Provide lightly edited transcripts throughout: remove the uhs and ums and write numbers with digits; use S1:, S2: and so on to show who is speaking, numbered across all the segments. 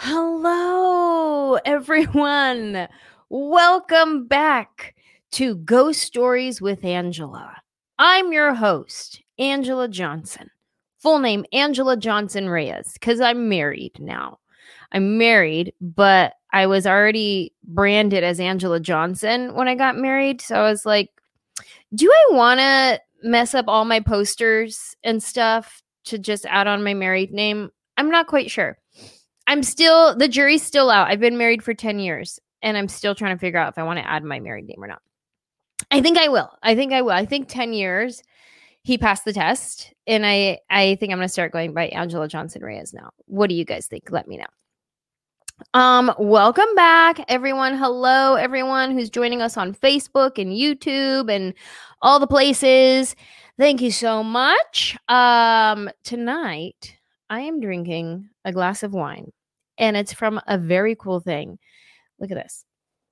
S1: Hello, everyone. Welcome back to Ghost Stories with Angela. I'm your host, Angela Johnson. Full name, Angela Johnson Reyes, because I'm married now. I'm married, but I was already branded as Angela Johnson when I got married. So I was like, do I want to mess up all my posters and stuff to just add on my married name? I'm not quite sure. The jury's still out. I've been married for 10 years and I'm still trying to figure out if I want to add my married name or not. I think I will. I think 10 years he passed the test and I think I'm going to start going by Angela Johnson Reyes now. What do you guys think? Let me know. Welcome back, everyone. Hello, everyone who's joining us on Facebook and YouTube and all the places. Thank you so much. Tonight I am drinking a glass of wine, and it's from a very cool thing. Look at this.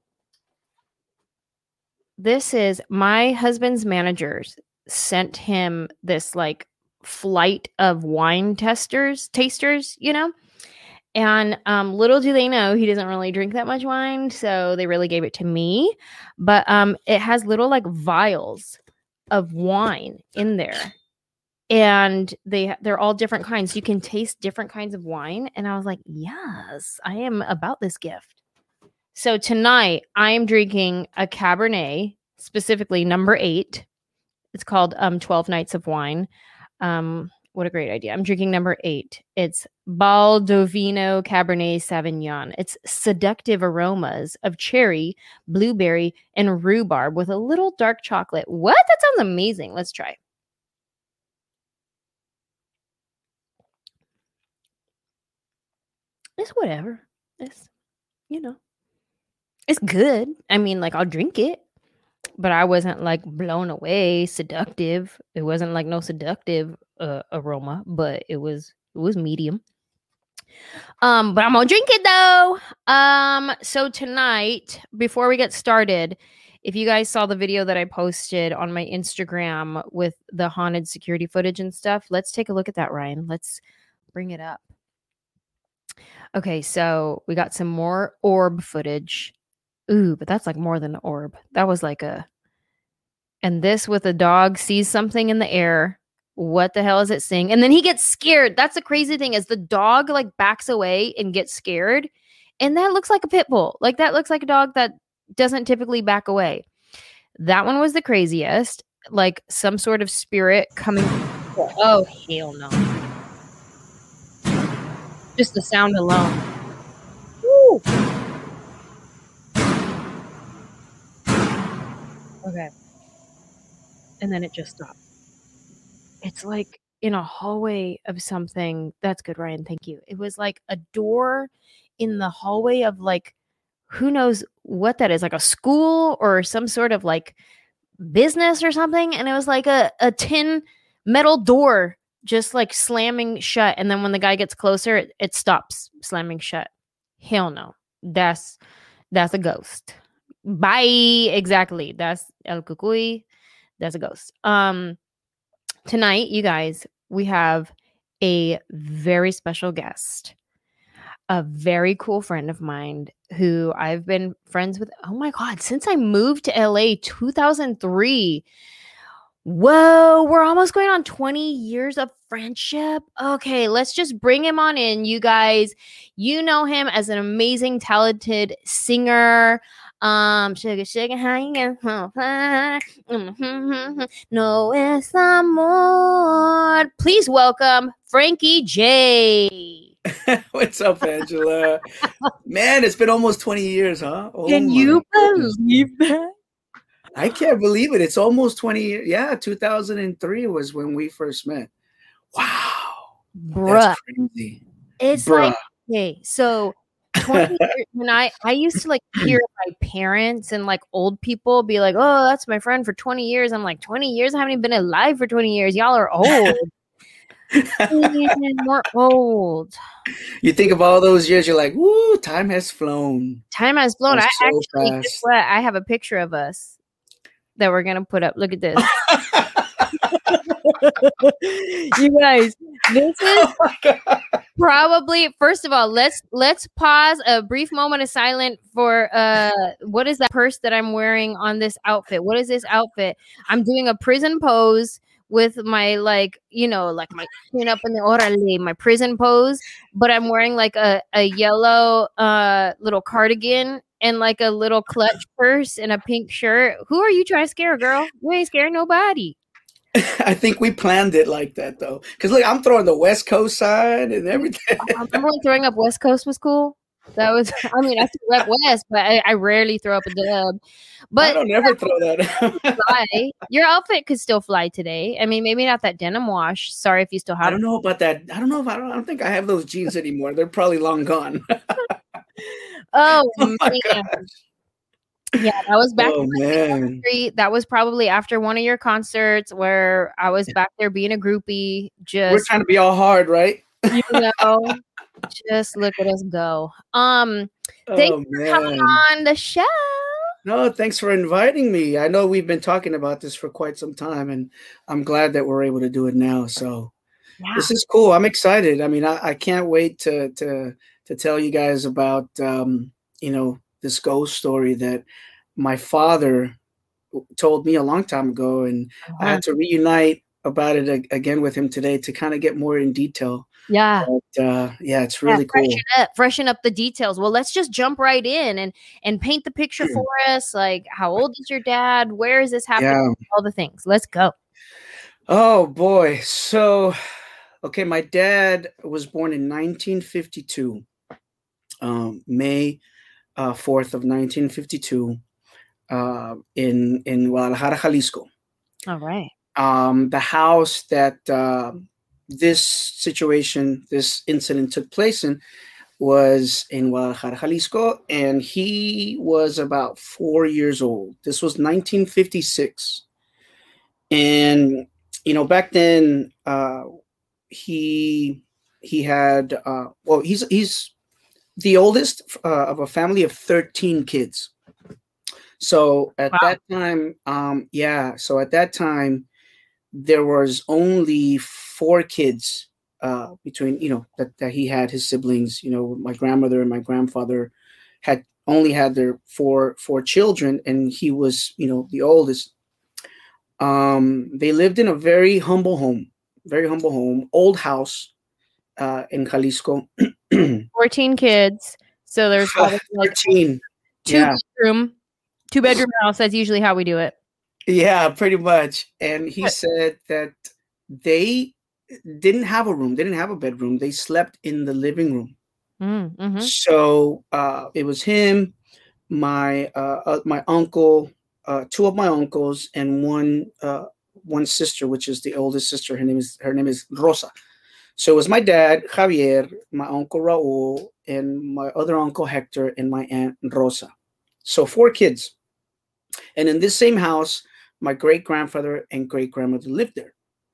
S1: This is my husband's managers sent him this like flight of wine tasters, you know? And little do they know he doesn't really drink that much wine, so they really gave it to me. But it has little like vials of wine in there. And they're all different kinds. You can taste different kinds of wine. And I was like, yes, I am about this gift. So tonight I am drinking a Cabernet, specifically number 8. It's called 12 Nights of Wine. What a great idea. I'm drinking number 8. It's Baldovino Cabernet Sauvignon. It's seductive aromas of cherry, blueberry, and rhubarb with a little dark chocolate. What? That sounds amazing. Let's try. It's whatever. It's good. I mean, like, I'll drink it, but I wasn't like blown away, seductive. It wasn't like no seductive aroma, but it was medium. But I'm gonna drink it though. So tonight, before we get started, if you guys saw the video that I posted on my Instagram with the haunted security footage and stuff, let's take a look at that, Ryan. Let's bring it up. Okay, so we got some more orb footage. Ooh, but that's like more than an orb. That was like and this with a dog sees something in the air. What the hell is it seeing? And then he gets scared. That's the crazy thing is the dog like backs away and gets scared. And that looks like a pit bull. Like that looks like a dog that doesn't typically back away. That one was the craziest. Like some sort of spirit coming. Oh, hell no. Just the sound alone. Woo. Okay. And then it just stopped. It's like in a hallway of something. That's good, Ryan. Thank you. It was like a door in the hallway of like, who knows what that is, like a school or some sort of like business or something. And it was like a tin metal door just like slamming shut. And then when the guy gets closer, it stops slamming shut. Hell no. That's a ghost. Bye. Exactly. That's El Cucuy. That's a ghost. Tonight, you guys, we have a very special guest, a very cool friend of mine who I've been friends with. Oh my God, since I moved to LA 2003. Whoa, we're almost going on 20 years of friendship. Okay, let's just bring him on in, you guys. You know him as an amazing, talented singer. Sugar, how you get no es amor. Please welcome Frankie J.
S2: What's up, Angela? Man, it's been almost 20 years, huh? Oh,
S1: can you believe that?
S2: I can't believe it. It's almost 20 years. Yeah, 2003 was when we first met. Wow.
S1: Bruh.
S2: That's crazy.
S1: It's like, okay, so 20 years, when I used to like hear my parents and like old people be like, oh, that's my friend for 20 years. I'm like, 20 years? I haven't even been alive for 20 years. Y'all are old. We're old.
S2: You think of all those years, you're like, woo, time has flown.
S1: Time has flown.
S2: That's
S1: I
S2: so
S1: actually,
S2: fast.
S1: guess what? I have a picture of us that we're gonna put up. Look at this. You guys, this is
S2: Oh my God.
S1: probably, first of all, let's pause a brief moment of silence for what is that purse that I'm wearing on this outfit? What is this outfit? I'm doing a prison pose with my like my chin up in the orale, my prison pose, but I'm wearing like a yellow little cardigan and like a little clutch purse and a pink shirt. Who are you trying to scare, girl? You ain't scaring nobody.
S2: I think we planned it like that though, because look, I'm throwing the West Coast side and everything.
S1: I remember when throwing up West Coast was cool. That was, I mean, I threw up West, but I rarely throw up a dub. But
S2: I don't ever throw that.
S1: fly. Your outfit could still fly today. I mean, maybe not that denim wash. Sorry if you still have.
S2: I don't know about that. I don't know if I don't think I have those jeans anymore. They're probably long gone.
S1: Oh,
S2: Oh my
S1: man.
S2: gosh.
S1: Yeah, that was back
S2: Oh
S1: in
S2: man.
S1: street. That was probably after one of your concerts where I was back there being a groupie.
S2: We're
S1: Just
S2: trying to be all hard, right?
S1: just look at us go.
S2: Oh
S1: Thanks for coming
S2: man.
S1: on the show.
S2: No, thanks for inviting me. I know we've been talking about this for quite some time, and I'm glad that we're able to do it now. So
S1: Yeah.
S2: this is cool. I'm excited. I mean, I can't wait to tell you guys about this ghost story that my father told me a long time ago, and I had to reunite about it again with him today to kind of get more in detail.
S1: Yeah.
S2: But, yeah, it's really cool.
S1: Freshen up the details. Well, let's just jump right in and paint the picture for us. Like, how old is your dad? Where is this happening?
S2: Yeah.
S1: All the things. Let's go.
S2: Oh boy. So, okay, my dad was born in 1952, May 4th of 1952, in Guadalajara, Jalisco.
S1: All right.
S2: The house that this incident took place in was in Guadalajara, Jalisco, and he was about 4 years old. This was 1956. And, back then, he had, he's the oldest of a family of 13 kids. So at that time, so at that time, there was only 4 kids between, that he had his siblings. My grandmother and my grandfather had only had their four children, and he was, the oldest. They lived in a very humble home, old house in Jalisco.
S1: 14 kids. So there's probably like
S2: 13.
S1: two bedroom house. That's usually how we do it.
S2: Yeah, pretty much. And he said that they didn't have a room. They didn't have a bedroom. They slept in the living room.
S1: Mm-hmm.
S2: So it was him, my uncle, 2 of my uncles, and one sister, which is the oldest sister. Her name is Rosa. So it was my dad, Javier, my uncle Raul, and my other uncle Hector, and my aunt Rosa. So 4 kids. And in this same house, my great-grandfather and great-grandmother lived there.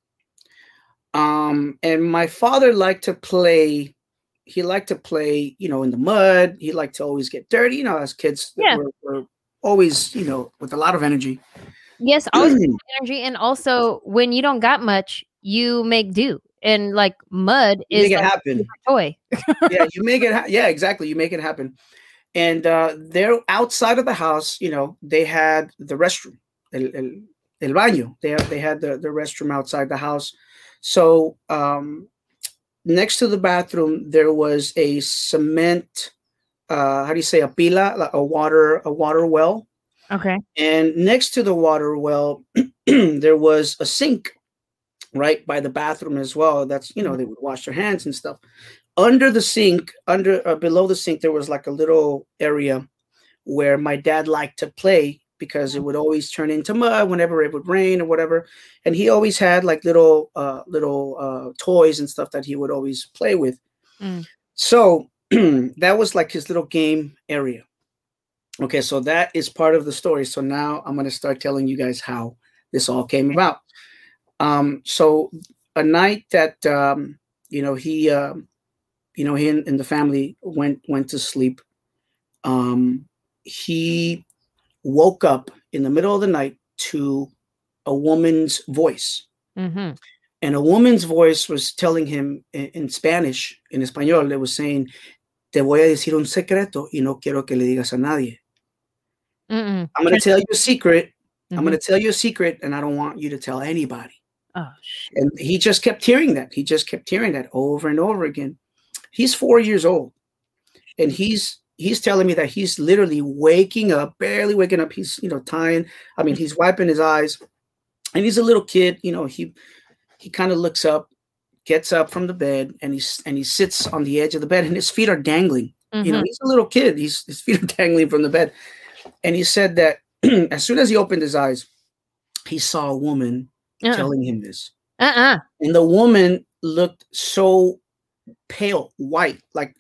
S2: And my father liked to play. He liked to play, in the mud. He liked to always get dirty. As kids, we're always, with a lot of energy.
S1: Yes, always energy. And also, when you don't got much, you make do. And like mud is
S2: make it happen.
S1: A toy.
S2: Yeah, you make it. Yeah, exactly. You make it happen. And they're outside of the house. They had the restroom, el baño. They had the restroom outside the house. So next to the bathroom, there was a cement. How do you say, a pila, like a water well?
S1: Okay.
S2: And next to the water well, there was a sink right by the bathroom as well. That's, they would wash their hands and stuff. Under the sink, below the sink, there was like a little area where my dad liked to play because it would always turn into mud whenever it would rain or whatever. And he always had like little toys and stuff that he would always play with. So that was like his little game area. Okay, so that is part of the story. So now I'm going to start telling you guys how this all came about. So a night that he and the family went to sleep. He woke up in the middle of the night to a woman's voice.
S1: Mm-hmm.
S2: And a woman's voice was telling him in Spanish, in español, it was saying, te voy a decir un secreto y no quiero que le digas a nadie. I'm going to tell you a secret. I'm going to tell you a secret, and I don't want you to tell anybody.
S1: Oh, shit.
S2: And he just kept hearing that. He just kept hearing that over and over again. He's 4 years old, and he's telling me that he's literally waking up, barely waking up. He's, tying. I mean, he's wiping his eyes, and he's a little kid. He kind of looks up, gets up from the bed, and he sits on the edge of the bed, and his feet are dangling. He's a little kid. His feet are dangling from the bed. And he said that as soon as he opened his eyes, he saw a woman telling him this. And the woman looked so pale, white, like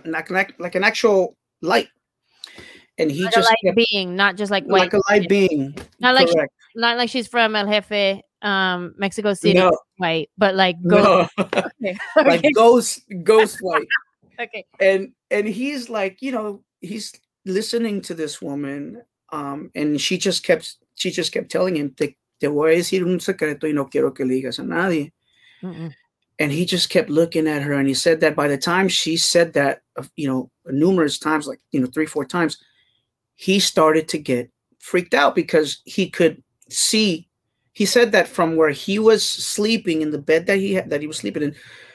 S2: an actual light. And he
S1: like
S2: just
S1: a light being, not just like white.
S2: Like a light being.
S1: Not like she's from El Jefe, Mexico City, white, but like ghost.
S2: No. Okay. Like ghost white.
S1: Okay.
S2: And he's like, he's listening to this woman, and she just kept telling him, te voy a decir un secreto y no quiero que le digas a nadie. And he just kept looking at her, and he said that by the time she said that, numerous times, like 3-4 times, he started to get freaked out because he could see. He said that from where he was sleeping in the bed that he was sleeping in,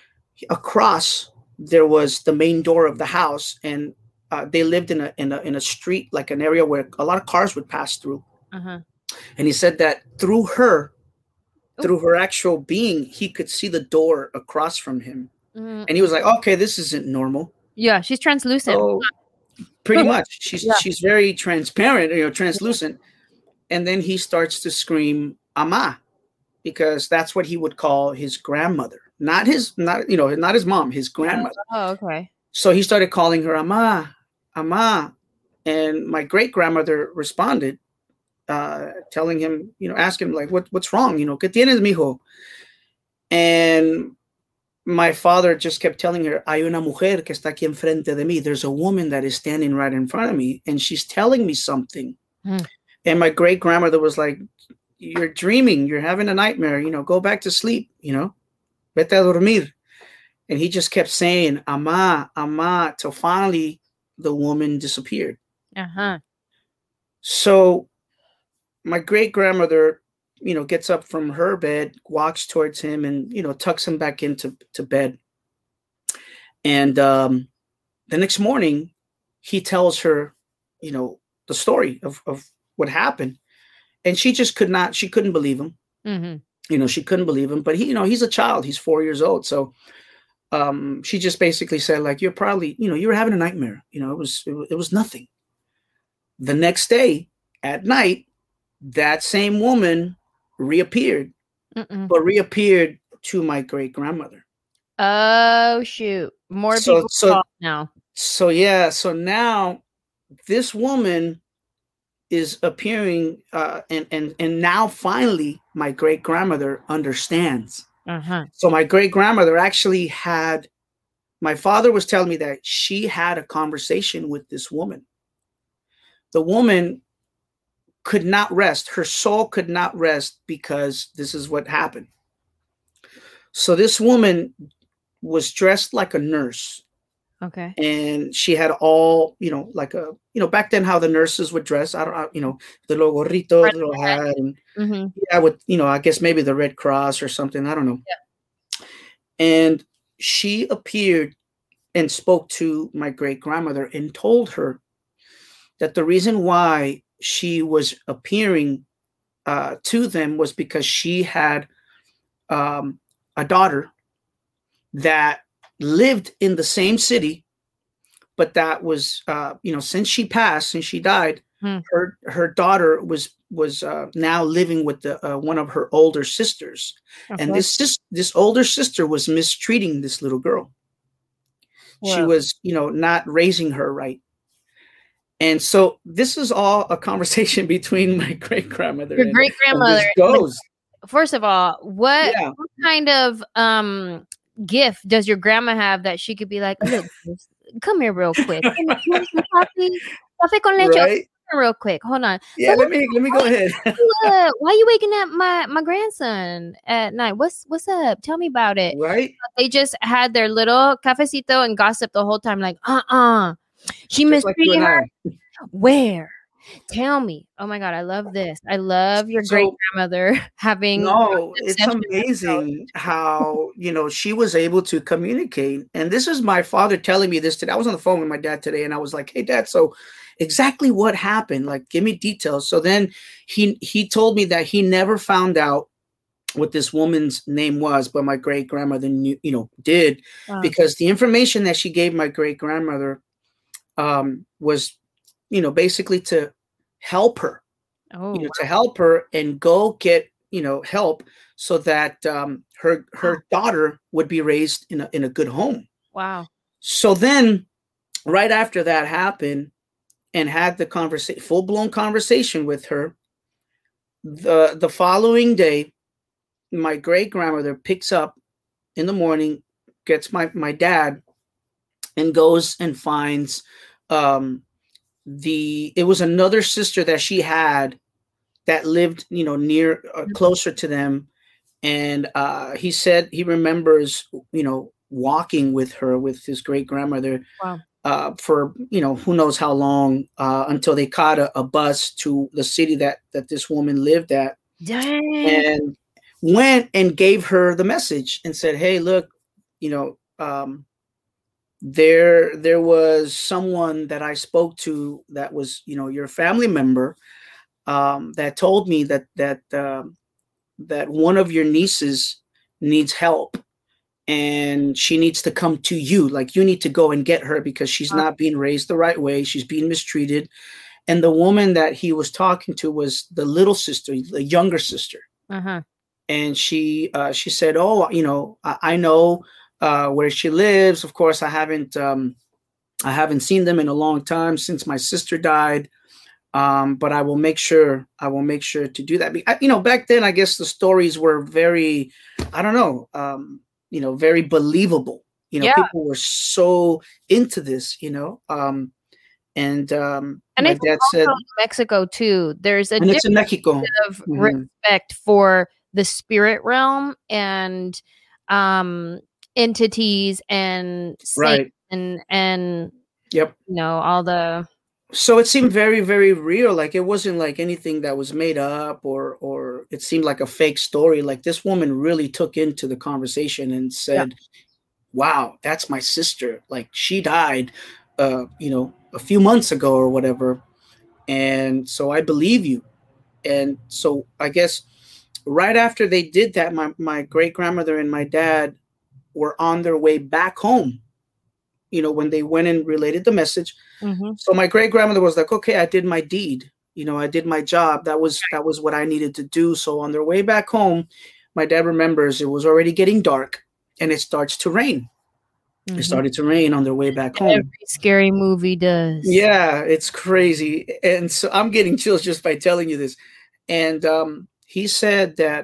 S2: across there was the main door of the house, and they lived in a street, like an area where a lot of cars would pass through. And he said that through her actual being, he could see the door across from him. And he was like, okay, this isn't normal.
S1: Yeah, she's translucent.
S2: So, pretty much. She's very transparent, translucent. And then he starts to scream, Ama, because that's what he would call his grandmother. Not his mom, his grandmother.
S1: Oh, okay.
S2: So he started calling her Ama, Ama. And my great grandmother responded, telling him, asking him, like, what's wrong? ¿Qué tienes, mijo? And my father just kept telling her, hay una mujer que está aquí enfrente de mí. There's a woman that is standing right in front of me, and she's telling me something. And my great grandmother was like, you're dreaming, you're having a nightmare, go back to sleep, vete a dormir. And he just kept saying, Ama, Ama, till finally the woman disappeared. So my great grandmother, gets up from her bed, walks towards him, and, tucks him back into bed. And the next morning, he tells her, the story of what happened. And she just couldn't believe him. She couldn't believe him. But he's a child. He's 4 years old. So she just basically said, like, you're probably, you were having a nightmare. It was nothing. The next day at night, that same woman reappeared, but reappeared to my great grandmother.
S1: Oh, shoot. More people now. So
S2: now this woman is appearing, and now finally my great grandmother understands. So my great grandmother actually had, my father was telling me that she had a conversation with this woman. The woman could not rest. Her soul could not rest because this is what happened. So this woman was dressed like a nurse.
S1: Okay.
S2: And she had all, like a, back then how the nurses would dress. I don't, the little gorrito, the little hat, and with, I guess maybe the Red Cross or something. I don't know. Yeah. And she appeared and spoke to my great grandmother and told her that the reason why she was appearing to them was because she had a daughter that lived in the same city, but that was, since she died, her daughter was now living with one of her older sisters. Okay. And this older sister was mistreating this little girl. Wow. She was, not raising her right. And so this is all a conversation between my great grandmother.
S1: Your great grandmother goes. First of all, what kind of gift does your grandma have that she could be like, look, come here real quick. Coffee con leche.
S2: Right?
S1: real quick. Hold on.
S2: Yeah, let me go ahead.
S1: Why you waking up my grandson at night? What's up? Tell me about it.
S2: Right?
S1: They just had their little cafecito and gossip the whole time. Like, she
S2: Just like you
S1: mistreated
S2: and
S1: her.
S2: I.
S1: Where? Tell me. Oh my God, I love this. I love your great grandmother having.
S2: No, it's amazing how, she was able to communicate. And this is my father telling me this today. I was on the phone with my dad today and I was like, hey, Dad, so exactly what happened? Like, give me details. So then he told me that he never found out what this woman's name was, but my great grandmother knew, did, because the information that she gave my great grandmother was, basically to help her, to help her and go get, help so that her daughter would be raised in a good home.
S1: Wow.
S2: So then right after that happened and had the full-blown conversation with her, the following day, my great grandmother picks up in the morning, gets my dad, and goes and finds it was another sister that she had that lived, near closer to them. And he said he remembers, walking with her, with his great grandmother.
S1: Wow.
S2: For who knows how long, until they caught a bus to the city that this woman lived at.
S1: Dang.
S2: And went and gave her the message and said, hey, look, there was someone that I spoke to that was, your family member, that told me that one of your nieces needs help and she needs to come to you. Like, you need to go and get her because she's not being raised the right way. She's being mistreated. And the woman that he was talking to was the little sister, the younger sister.
S1: Uh-huh.
S2: And she said, oh, I know where she lives. Of course, I haven't seen them in a long time since my sister died. But I will make sure to do that. Back then, I guess the stories were very, I don't know, very believable. People were so into this, and my dad said,
S1: in Mexico too. There's a
S2: it's in Mexico
S1: of respect for the spirit realm and entities and saints and
S2: yep,
S1: all the.
S2: So it seemed very, very real. Like, it wasn't like anything that was made up or it seemed like a fake story. Like, this woman really took into the conversation and said, wow, that's my sister. Like, she died, a few months ago or whatever. And so I believe you. And so I guess right after they did that, my great grandmother and my dad were on their way back home, when they went and related the message.
S1: Mm-hmm.
S2: So my great grandmother was like, okay, I did my deed. I did my job. That was what I needed to do. So on their way back home, my dad remembers it was already getting dark and it starts to rain. Mm-hmm. It started to rain on their way back home.
S1: Every scary movie does.
S2: Yeah, it's crazy. And so I'm getting chills just by telling you this. And he said that,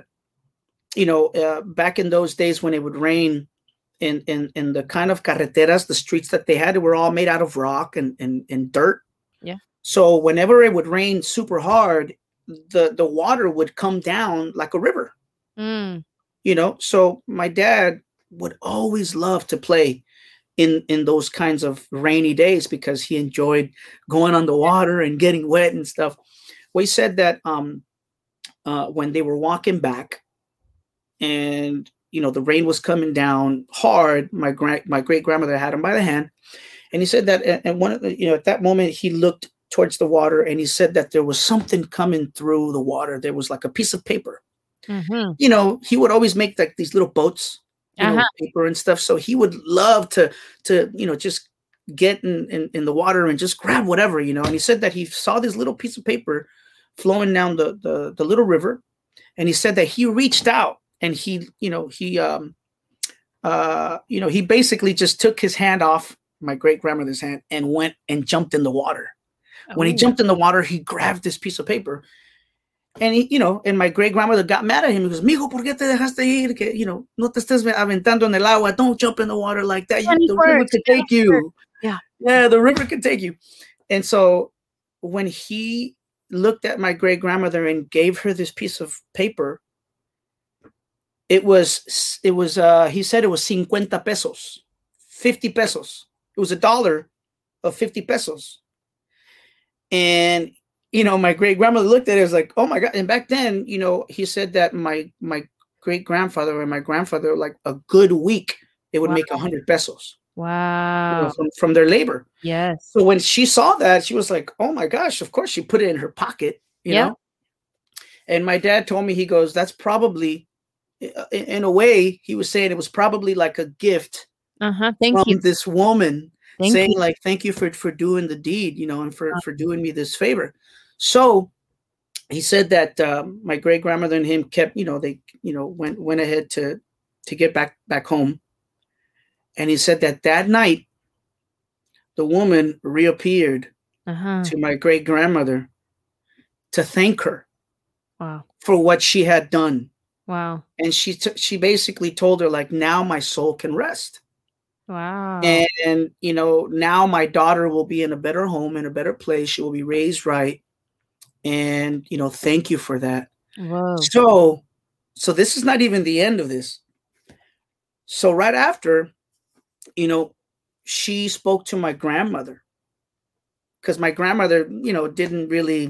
S2: back in those days when it would rain, in the kind of carreteras, the streets that they had, were all made out of rock and dirt.
S1: Yeah.
S2: So whenever it would rain super hard, the water would come down like a river.
S1: Mm.
S2: So my dad would always love to play in those kinds of rainy days because he enjoyed going on the water and getting wet and stuff. Well, he said that when they were walking back and the rain was coming down hard, my great grandmother had him by the hand, and he said that, and one of the, at that moment he looked towards the water and he said that there was something coming through the water. There was like a piece of paper.
S1: Mm-hmm.
S2: He would always make like these little boats, with paper and stuff. So he would love to just get in the water and just grab whatever, And he said that he saw this little piece of paper flowing down the little river, and he said that he reached out. And he basically just took his hand off my great grandmother's hand and went and jumped in the water. Oh. When he jumped in the water, he grabbed this piece of paper, and and my great grandmother got mad at him. He goes, "Mijo, ¿por qué te dejaste ir? Que, no te estés aventando en el agua. Don't jump in the water like that. The river could take you.
S1: Yeah,
S2: the river could take you." And so when he looked at my great grandmother and gave her this piece of paper, it was he said it was 50 pesos, 50 pesos. It was $1 of 50 pesos. And my great grandmother looked at it, was like, oh my God. And back then, he said that my great grandfather and my grandfather, like a good week, they would make 100 pesos.
S1: Wow.
S2: From their labor.
S1: Yes.
S2: So when she saw that, she was like, oh my gosh, of course she put it in her pocket, you know? And my dad told me, he goes, that's probably, in a way, he was saying it was probably like a gift
S1: Thank
S2: from
S1: you.
S2: this woman saying
S1: you.
S2: like, thank you for doing the deed, and for doing me this favor. So he said that my great grandmother and him kept, they, went ahead to get back home. And he said that night, the woman reappeared to my great grandmother to thank her for what she had done.
S1: Wow.
S2: And she basically told her, like, now my soul can rest.
S1: Wow.
S2: And now my daughter will be in a better home, in a better place. She will be raised right. And, thank you for that.
S1: Whoa.
S2: So this is not even the end of this. So right after, she spoke to my grandmother, because my grandmother, didn't really,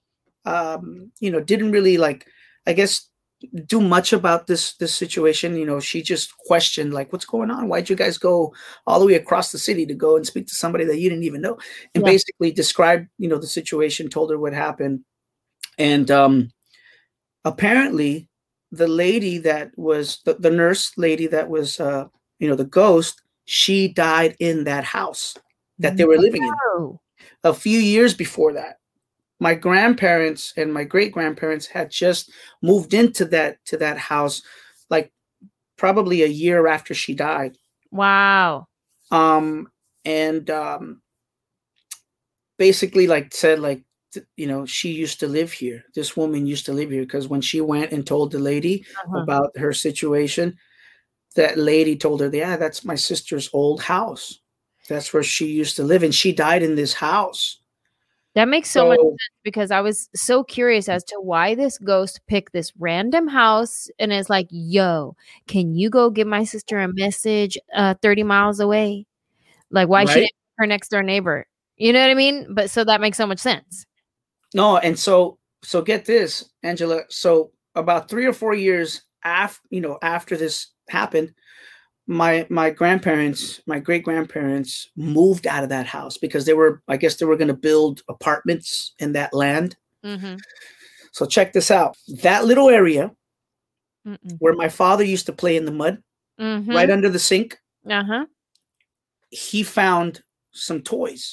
S2: like, I guess, do much about this situation. She just questioned, like, what's going on? Why'd you guys go all the way across the city to go and speak to somebody that you didn't even know? And basically described, the situation, told her what happened. And apparently the lady that was the nurse lady that was, the ghost, she died in that house that they were living in a few years before that. My grandparents and my great grandparents had just moved into that house, like probably a year after she died.
S1: Wow.
S2: Basically, like, said, like, she used to live here. This woman used to live here, because when she went and told the lady about her situation, that lady told her, yeah, that's my sister's old house. That's where she used to live. And she died in this house.
S1: That makes so much sense, because I was so curious as to why this ghost picked this random house and is like, yo, can you go give my sister a message 30 miles away? Like, why she didn't her next door neighbor? You know what I mean? But so that makes so much sense.
S2: No, and so get this, Angela. So about 3 or 4 years after this happened, my grandparents, my great grandparents, moved out of that house, because they were going to build apartments in that land. So check this out. That little area where my father used to play in the mud, right under the sink, he found some toys.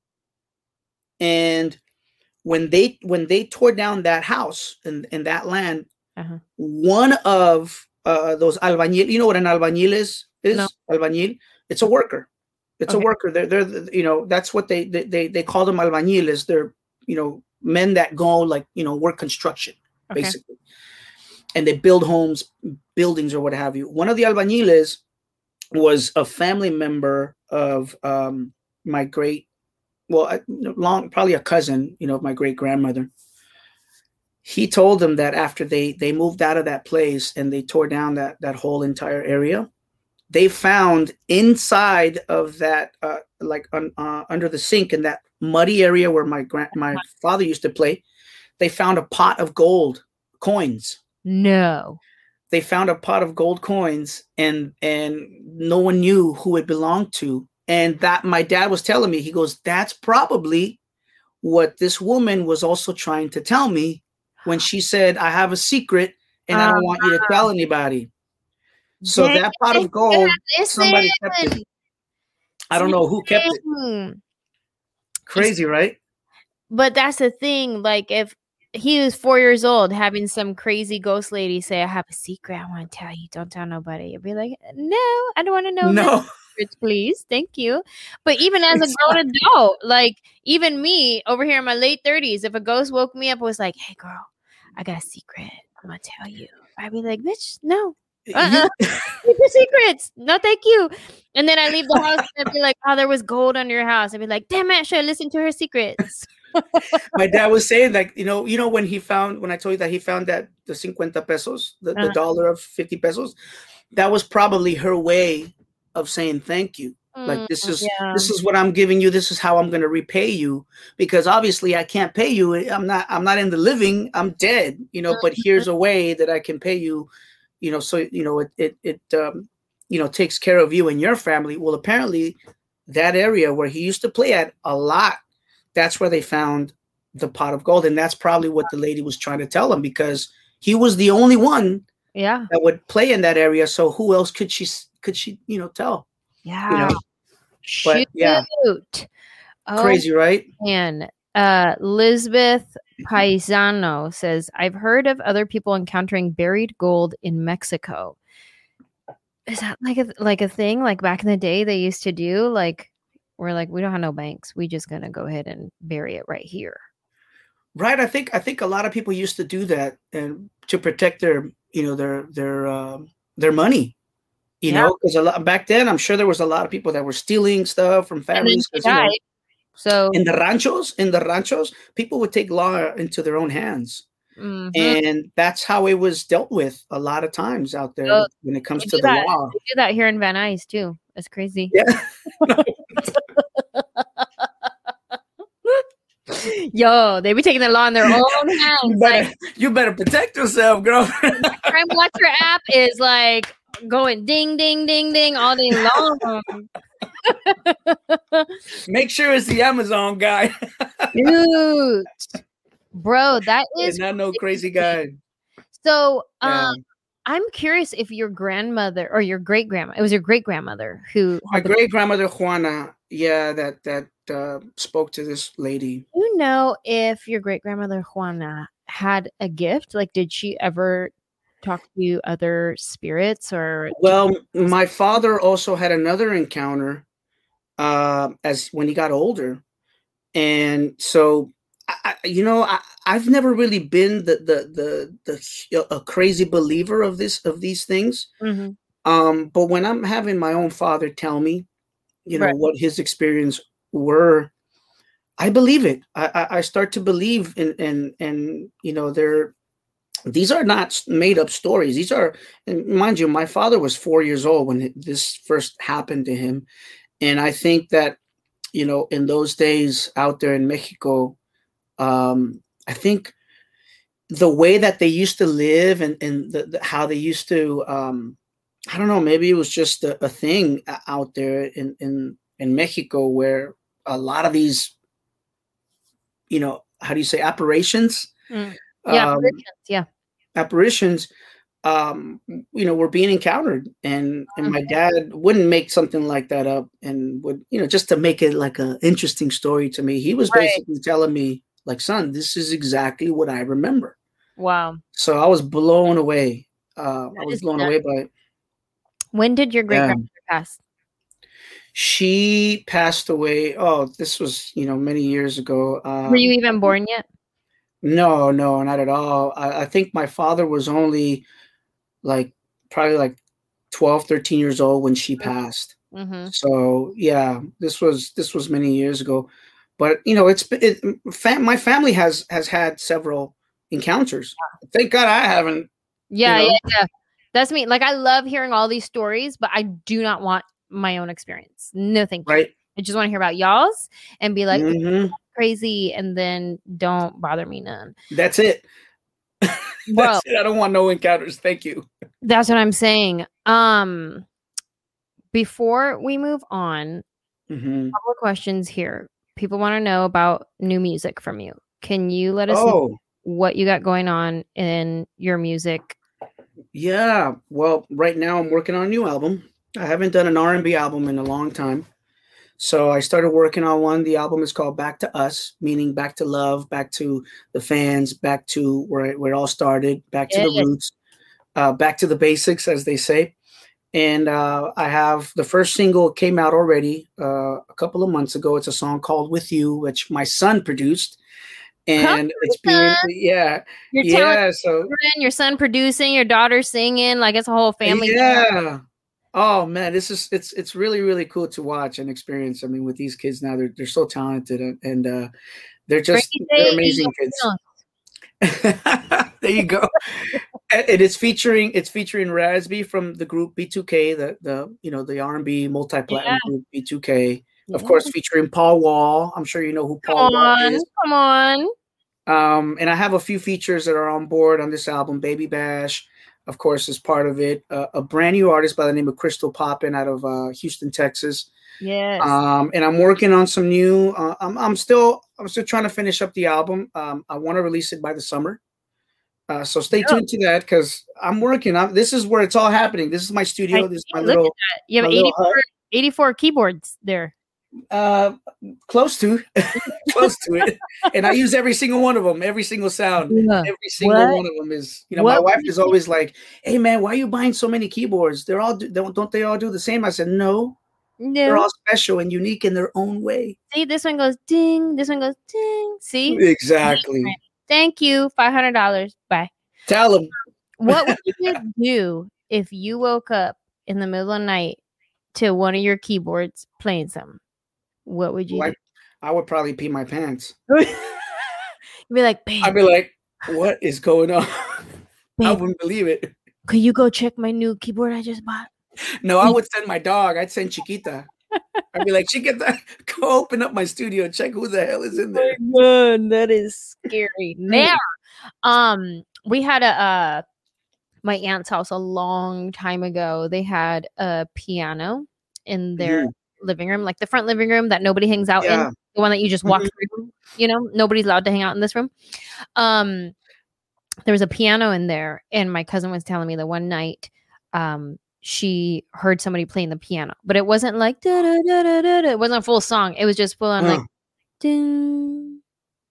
S2: And when they tore down that house and that land, one of those albañil, you know what an albañil is? No. Albañil, it's a worker. It's a worker. They're that's what they call them, albañiles. They're men that go, like, work construction, basically, and they build homes, buildings, or what have you. One of the albañiles was a family member of my great, probably a cousin, of my great grandmother. He told them that after they moved out of that place and they tore down that whole entire area, they found inside of that, under the sink in that muddy area where my father used to play, they found a pot of gold coins.
S1: No.
S2: They found a pot of gold coins, and no one knew who it belonged to. And that my dad was telling me, he goes, that's probably what this woman was also trying to tell me when she said, I have a secret and I don't want you to tell anybody. So that pot of gold, somebody kept it. I don't know who kept it. Crazy, right?
S1: But that's the thing. Like, if he was 4 years old having some crazy ghost lady say, I have a secret I want to tell you, don't tell nobody, you'd be like, no, I don't want to know.
S2: No.
S1: Please, thank you. But even as a grown adult, like, even me over here in my late 30s, if a ghost woke me up and was like, hey girl, I got a secret, I'm gonna tell you, I'd be like, bitch, no. Keep your secrets. No, thank you. And then I leave the house and I'd be like, oh, there was gold under your house. I'd be like, damn it, should I listen to her secrets?
S2: My dad was saying that, when I told you that he found that the 50 pesos, the dollar of 50 pesos, that was probably her way of saying thank you. Like, this is what I'm giving you. This is how I'm going to repay you, because obviously I can't pay you. I'm not in the living. I'm dead, but here's a way that I can pay you, so, it takes care of you and your family. Well, apparently that area where he used to play at a lot, that's where they found the pot of gold. And that's probably what the lady was trying to tell him, because he was the only one that would play in that area. So who else could she tell?
S1: Yeah.
S2: But yeah, crazy, right?
S1: And Lisbeth Paisano says, I've heard of other people encountering buried gold in Mexico. Is that like a thing? Like back in the day they used to do? Like, we're like, we don't have no banks. We just gonna go ahead and bury it right here.
S2: Right. I think a lot of people used to do that, and to protect their money. Because back then, I'm sure there was a lot of people that were stealing stuff from families.
S1: So
S2: in the ranchos, people would take law into their own hands, and that's how it was dealt with a lot of times out there when it comes to the law.
S1: They do that here in Van Nuys too. That's crazy.
S2: Yeah.
S1: Yo, they be taking the law in their own hands.
S2: You better protect yourself, girl.
S1: Crime Watcher app is like going ding, ding, ding, ding all day long.
S2: Make sure it's the Amazon guy.
S1: Dude, bro, that is
S2: not no crazy guy.
S1: So, I'm curious if your grandmother or your great grandma, it was your great grandmother who.
S2: My great grandmother Juana, that spoke to this lady.
S1: Do you know if your great grandmother Juana had a gift? Like, did she ever talk to other spirits or?
S2: Well, my father also had another encounter as when he got older, and so I've never really been a crazy believer of these things.
S1: Mm-hmm.
S2: But when I'm having my own father tell me, what his experience were, I believe it. I start to believe in these are not made up stories. These are, and mind you, my father was 4 years old when this first happened to him. And I think that, in those days out there in Mexico, I think the way that they used to live and how they used to, I don't know, maybe it was just a thing out there in Mexico where a lot of these, how do you say, apparitions? Apparitions, were being encountered, and my dad wouldn't make something like that up, and would, just to make it like an interesting story to me. He was basically telling me, like, son, this is exactly what I remember.
S1: Wow.
S2: So I was blown away. Away by it.
S1: When did your great grandmother pass?
S2: She passed away. Oh, this was, many years ago.
S1: Were you even born yet?
S2: No, not at all. I think my father was only probably 12, 13 years old when she passed.
S1: Mm-hmm.
S2: So yeah, this was many years ago. But my family has had several encounters. Thank God I haven't.
S1: Yeah. That's me. Like, I love hearing all these stories, but I do not want my own experience. No, thank you.
S2: Right.
S1: I just want to hear about y'all's and be like, crazy, and then don't bother me none.
S2: That's it. That's it. I don't want no encounters. Thank you.
S1: That's what I'm saying. Before we move on, a couple of questions here. People want to know about new music from you. Can you let us know what you got going on in your music?
S2: Yeah. Well, right now I'm working on a new album. I haven't done an R&B album in a long time. So I started working on one. The album is called Back to Us, meaning back to love, back to the fans, back to where it all started, back to the roots, back to the basics, as they say. And I have the first single came out already a couple of months ago. It's a song called With You, which my son produced. And it's being, so
S1: your son producing, your daughter singing, like it's a whole family.
S2: Yeah. Oh man, it's really, really cool to watch and experience. I mean, with these kids now, they're so talented, and they're amazing kids. There you go. And it's featuring Razby from the group B2K, the R&B multi-platinum group B2K. Yeah. Of course, featuring Paul Wall. I'm sure you know who Paul Wall is.
S1: Come on.
S2: And I have a few features that are on board on this album. Baby Bash, of course, is part of it. A brand new artist by the name of Crystal Poppin out of Houston, Texas.
S1: Yes.
S2: And I'm working on some new. I'm still trying to finish up the album. I want to release it by the summer. So stay tuned to that because I'm working. This is where it's all happening. This is my studio. This is my little.
S1: You have 84 keyboards there.
S2: Close to it. And I use every single one of them. Every single sound. Yeah. Every single one of them is. My wife is always like, "Hey man, why are you buying so many keyboards? They're all don't they all do the same?" I said, "No. They're all special and unique in their own way."
S1: See, this one goes ding. This one goes ding. See,
S2: exactly.
S1: Thank you. $500. Bye.
S2: Tell them.
S1: What would you do if you woke up in the middle of the night to one of your keyboards playing something? What would you do?
S2: I would probably pee my pants.
S1: You'd be like, babe.
S2: I'd be like, what is going on? Babe, I wouldn't believe it.
S1: Could you go check my new keyboard I just bought?
S2: No, I would send my dog. I'd send Chiquita. I'd be like, Chiquita, go open up my studio and check who the hell is in there.
S1: Oh my God, that is scary. Now, we had my aunt's house a long time ago. They had a piano in their living room, like the front living room that nobody hangs out in, the one that you just walk through. Nobody's allowed to hang out in this room. There was a piano in there, and my cousin was telling me that one night, she heard somebody playing the piano, but it wasn't like da da da da da. It wasn't a full song. It was just full on like ding,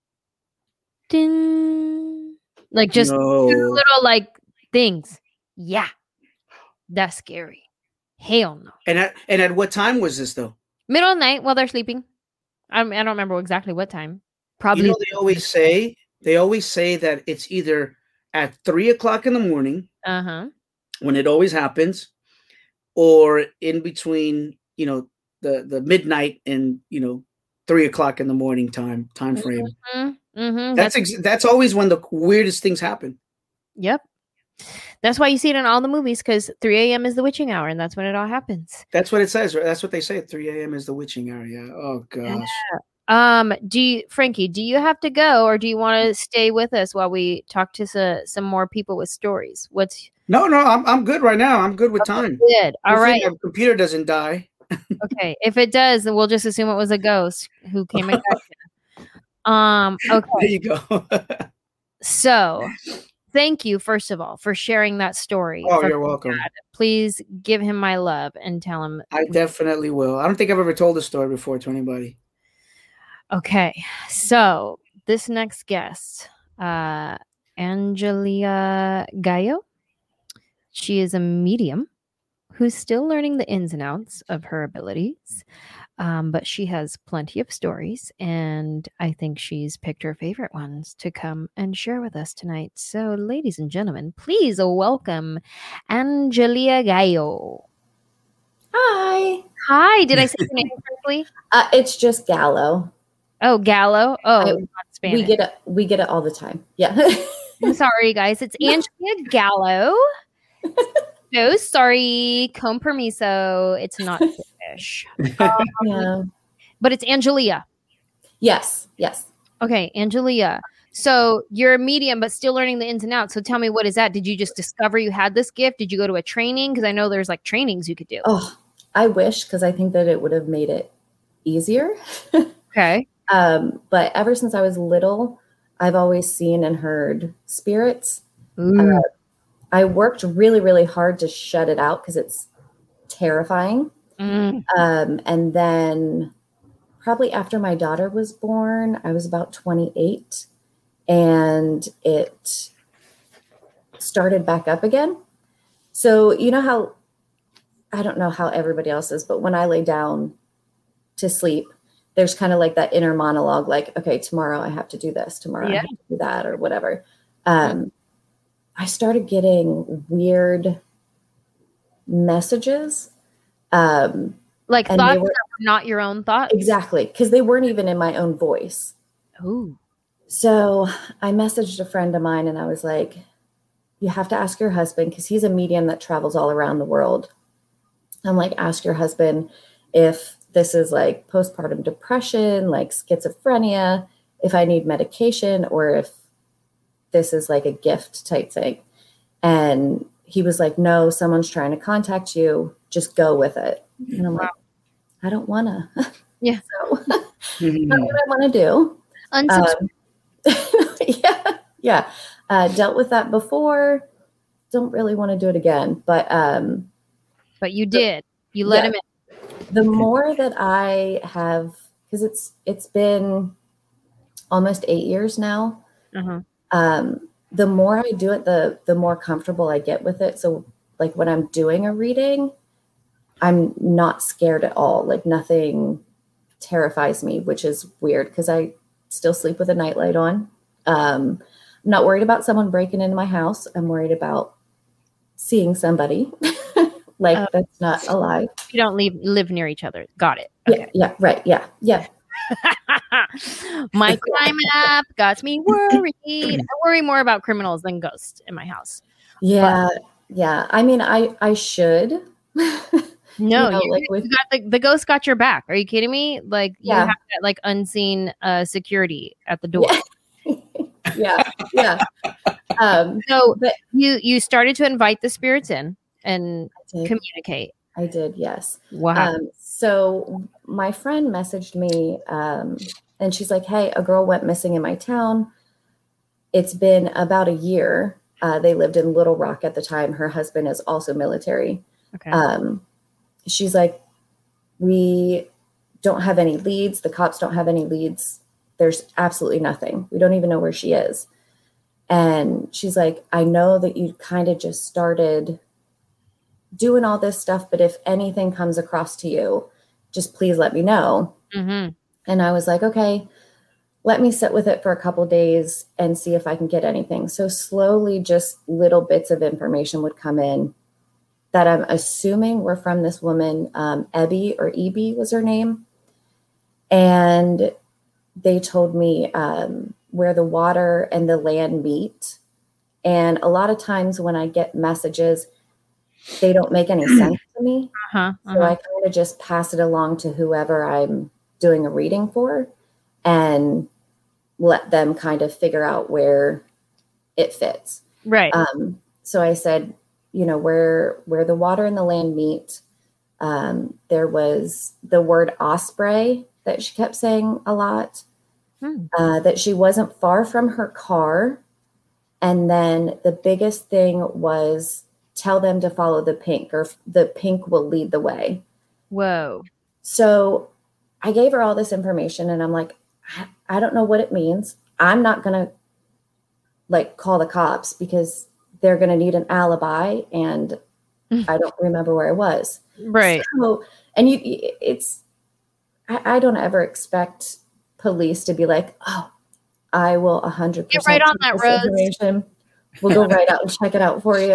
S1: ding, like just little like things. Yeah, that's scary. Hell no.
S2: And at what time was this though?
S1: Middle of the night while they're sleeping. I don't remember exactly what time. Probably.
S2: They always say that it's either at 3 o'clock in the morning. When it always happens. Or in between, the midnight and 3 o'clock in the morning time frame. That's always when the weirdest things happen.
S1: Yep, that's why you see it in all the movies because 3 a.m. is the witching hour, and that's when it all happens.
S2: That's what it says. Right? That's what they say. 3 a.m. is the witching hour. Yeah. Oh gosh.
S1: Yeah. Frankie, do you have to go, or do you want to stay with us while we talk to some more people with stories?
S2: No, I'm good right now. I'm good with time.
S1: Good. All right.
S2: My computer doesn't die.
S1: Okay. If it does, then we'll just assume it was a ghost who came and got you. Okay.
S2: There you go.
S1: So, thank you, first of all, for sharing that story.
S2: Oh, you're welcome.
S1: Dad. Please give him my love and tell him.
S2: I definitely will. I don't think I've ever told this story before to anybody.
S1: Okay. So, this next guest, Angelia Gallo. She is a medium who's still learning the ins and outs of her abilities, but she has plenty of stories, and I think she's picked her favorite ones to come and share with us tonight. So, ladies and gentlemen, please welcome Angelia Gallo.
S3: Hi.
S1: Hi. Did I say your name correctly?
S3: It's just Gallo.
S1: Oh, Gallo. Oh, not Spanish.
S3: We get it all the time. Yeah.
S1: I'm sorry, guys. It's Angelia Gallo. No, sorry. Con permiso. It's not Spanish.
S3: Yeah.
S1: But it's Angelia.
S3: Yes.
S1: Okay, Angelia. So you're a medium, but still learning the ins and outs. So tell me, what is that? Did you just discover you had this gift? Did you go to a training? Because I know there's like trainings you could do.
S3: Oh, I wish, because I think that it would have made it easier.
S1: Okay.
S3: But ever since I was little, I've always seen and heard spirits. I worked really, really hard to shut it out because it's terrifying. And then probably after my daughter was born, I was about 28, and it started back up again. So you know how, I don't know how everybody else is, but when I lay down to sleep, there's kind of like that inner monologue, like, okay, tomorrow I have to do this, tomorrow I have to do that, or whatever. I started getting weird messages.
S1: Like thoughts that were not your own thoughts?
S3: Exactly. Because they weren't even in my own voice.
S1: Ooh.
S3: So I messaged a friend of mine and I was like, you have to ask your husband, because he's a medium that travels all around the world. I'm like, ask your husband if this is like postpartum depression, like schizophrenia, if I need medication, or if this is like a gift type thing. And he was like, no, someone's trying to contact you. Just go with it. And I'm like, I don't want to.
S1: Yeah.
S3: So that's what I want to do. Yeah. Dealt with that before. Don't really want to do it again. But
S1: you did. You let him in.
S3: The more that I have, because it's been almost 8 years now. The more I do it, the more comfortable I get with it. So like when I'm doing a reading, I'm not scared at all. Like nothing terrifies me, which is weird because I still sleep with a nightlight on. I'm not worried about someone breaking into my house. I'm worried about seeing somebody. That's not a lie.
S1: You don't live near each other. Got it.
S3: Okay. Yeah. Right. Yeah. Yeah.
S1: My crime app got me worried. I worry more about criminals than ghosts in my house.
S3: Yeah. Yeah. I mean, I should.
S1: No, you got the ghost got your back. Are you kidding me? Like you have that like unseen security at the door.
S3: Yeah. Yeah.
S1: But you started to invite the spirits in and communicate.
S3: I did, yes.
S1: Wow.
S3: So my friend messaged me and she's like, hey, a girl went missing in my town. It's been about a year. They lived in Little Rock at the time. Her husband is also military.
S1: Okay.
S3: She's like, we don't have any leads. The cops don't have any leads. There's absolutely nothing. We don't even know where she is. And she's like, I know that you kind of just started doing all this stuff, but if anything comes across to you, just please let me know.
S1: Mm-hmm.
S3: And I was like, okay, let me sit with it for a couple of days and see if I can get anything. So slowly, just little bits of information would come in that I'm assuming were from this woman, Ebby or EB was her name. And they told me where the water and the land meet. And a lot of times when I get messages, they don't make any sense to me. So I kind of just pass it along to whoever I'm doing a reading for and let them kind of figure out where it fits.
S1: Right.
S3: So I said, where the water and the land meet, there was the word osprey that she kept saying a lot, that she wasn't far from her car. And then the biggest thing was tell them to follow the pink, or the pink will lead the way.
S1: Whoa.
S3: So I gave her all this information and I'm like, I don't know what it means. I'm not going to call the cops because they're going to need an alibi and I don't remember where I was.
S1: Right.
S3: So, and I don't ever expect police to be like, oh, I will 100%
S1: get right on that road.
S3: We'll go right out and check it out for you,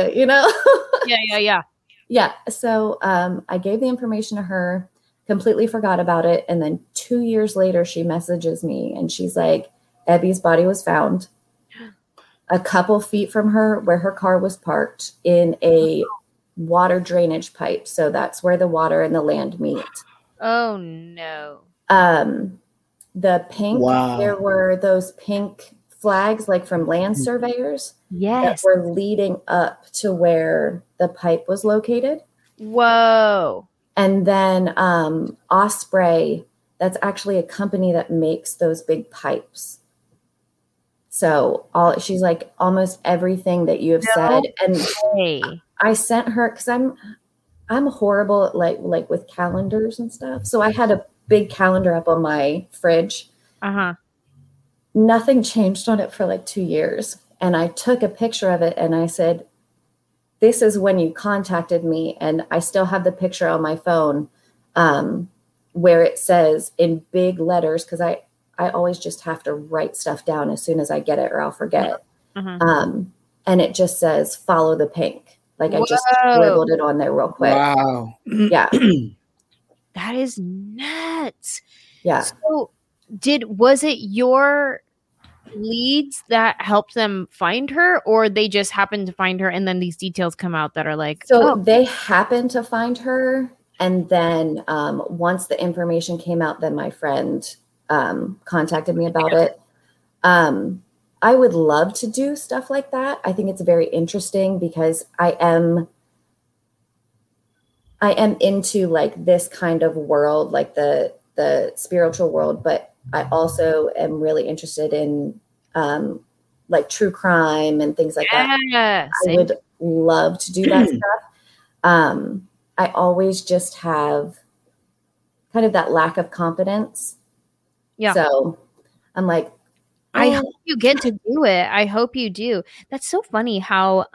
S3: Yeah. So I gave the information to her, completely forgot about it. And then 2 years later, she messages me and she's like, Ebby's body was found a couple feet from her where her car was parked in a water drainage pipe. So that's where the water and the land meet.
S1: Oh, no.
S3: The pink, there were those pink flags like from land surveyors that were leading up to where the pipe was located.
S1: Whoa.
S3: And then Osprey, that's actually a company that makes those big pipes. So she's like almost everything that you have said. And I sent her, because I'm horrible at like with calendars and stuff. So I had a big calendar up on my fridge. Nothing changed on it for like 2 years. And I took a picture of it and I said, this is when you contacted me. And I still have the picture on my phone where it says in big letters, because I always just have to write stuff down as soon as I get it or I'll forget. And it just says, follow the pink. Like I just scribbled it on there real quick.
S2: Wow.
S3: Yeah.
S1: That is nuts.
S3: Yeah.
S1: So Was it your leads that helped them find her, or they just happened to find her and then these details come out that are like,
S3: so they happened to find her, and then once the information came out, then my friend contacted me about it. I would love to do stuff like that. I think it's very interesting because I am into like this kind of world, like the spiritual world, but I also am really interested in like true crime and things like that. I would love to do that stuff. I always just have kind of that lack of confidence.
S1: Yeah.
S3: So I'm like,
S1: I hope you get to do it. I hope you do. That's so funny how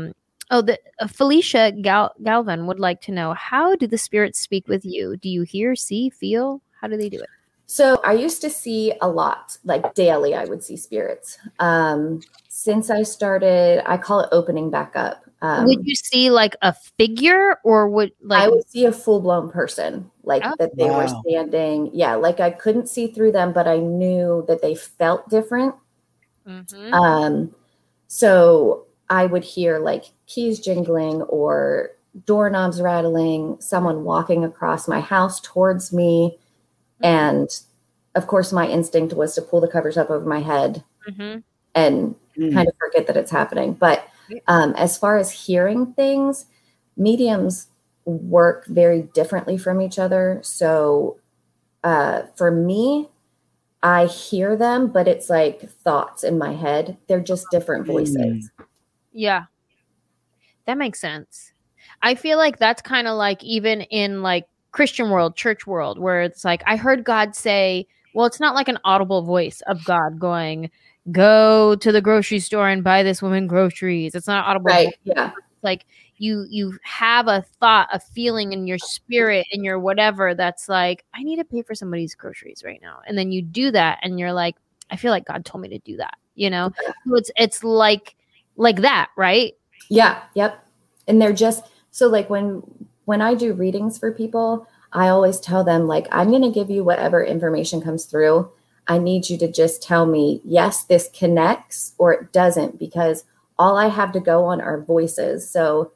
S1: Felicia Galvin would like to know, how do the spirits speak with you? Do you hear, see, feel? How do they do it?
S3: So I used to see a lot, like daily, I would see spirits. Since I started, I call it opening back up.
S1: Would you see like a figure, or
S3: I would see a full blown person, like that they were standing. Yeah. Like I couldn't see through them, but I knew that they felt different. Mm-hmm. So I would hear like keys jingling or doorknobs rattling, someone walking across my house towards me. And of course, my instinct was to pull the covers up over my head and kind of forget that it's happening. But as far as hearing things, mediums work very differently from each other. So for me, I hear them, but it's like thoughts in my head. They're just different voices.
S1: Yeah, that makes sense. I feel like that's kind of like even in like Christian world, church world, where it's like, I heard God say, well, it's not like an audible voice of God going, go to the grocery store and buy this woman groceries. It's not audible.
S3: Right. Yeah.
S1: It's like you have a thought, a feeling in your spirit, in your whatever, that's like, I need to pay for somebody's groceries right now. And then you do that and you're like, I feel like God told me to do that, you know? So it's like that, right?
S3: Yeah. Yep. And they're just, so like when I do readings for people, I always tell them like, I'm going to give you whatever information comes through. I need you to just tell me, yes, this connects, or it doesn't, because all I have to go on are voices. So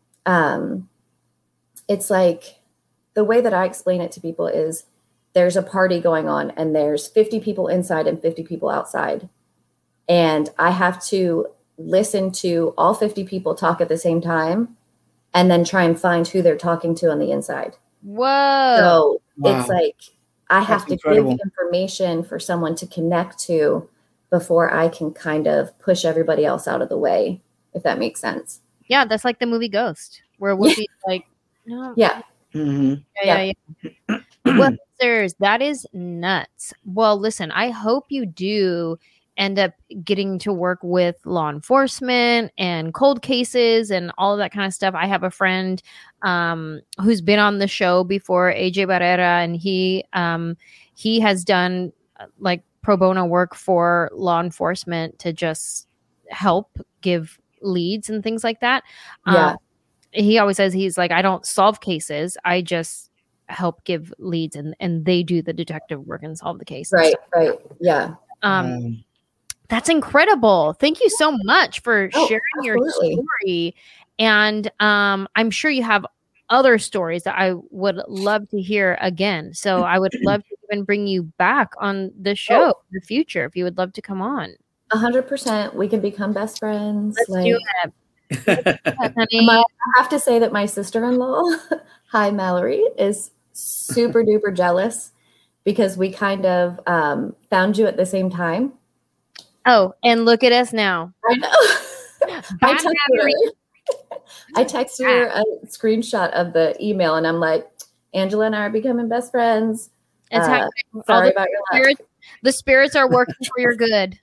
S3: it's like the way that I explain it to people is there's a party going on and there's 50 people inside and 50 people outside. And I have to listen to all 50 people talk at the same time and then try and find who they're talking to on the inside.
S1: Whoa.
S3: So it's like I have to give information for someone to connect to before I can kind of push everybody else out of the way, if that makes sense.
S1: Yeah, that's like the movie Ghost, where it would be like, no.
S3: Yeah.
S1: Mm-hmm. Yeah. Well, sirs, that is nuts. Well, listen, I hope you do end up getting to work with law enforcement and cold cases and all of that kind of stuff. I have a friend who's been on the show before, AJ Barrera, and he has done like pro bono work for law enforcement to just help give leads and things like that.
S3: Yeah.
S1: He always says, he's like, I don't solve cases. I just help give leads and they do the detective work and solve the case.
S3: Right. Right. Yeah.
S1: That's incredible. Thank you so much for sharing your story. And I'm sure you have other stories that I would love to hear again. So I would love to even bring you back on the show in the future if you would love to come on.
S3: 100%. We can become best friends.
S1: Let's do it.
S3: I have to say that my sister-in-law, hi Mallory, is super duper jealous because we kind of found you at the same time.
S1: Oh, and look at us now.
S3: I know. I texted her a screenshot of the email and I'm like, Angela and I are becoming best friends.
S1: It's
S3: sorry about your luck.
S1: The spirits are working for your good.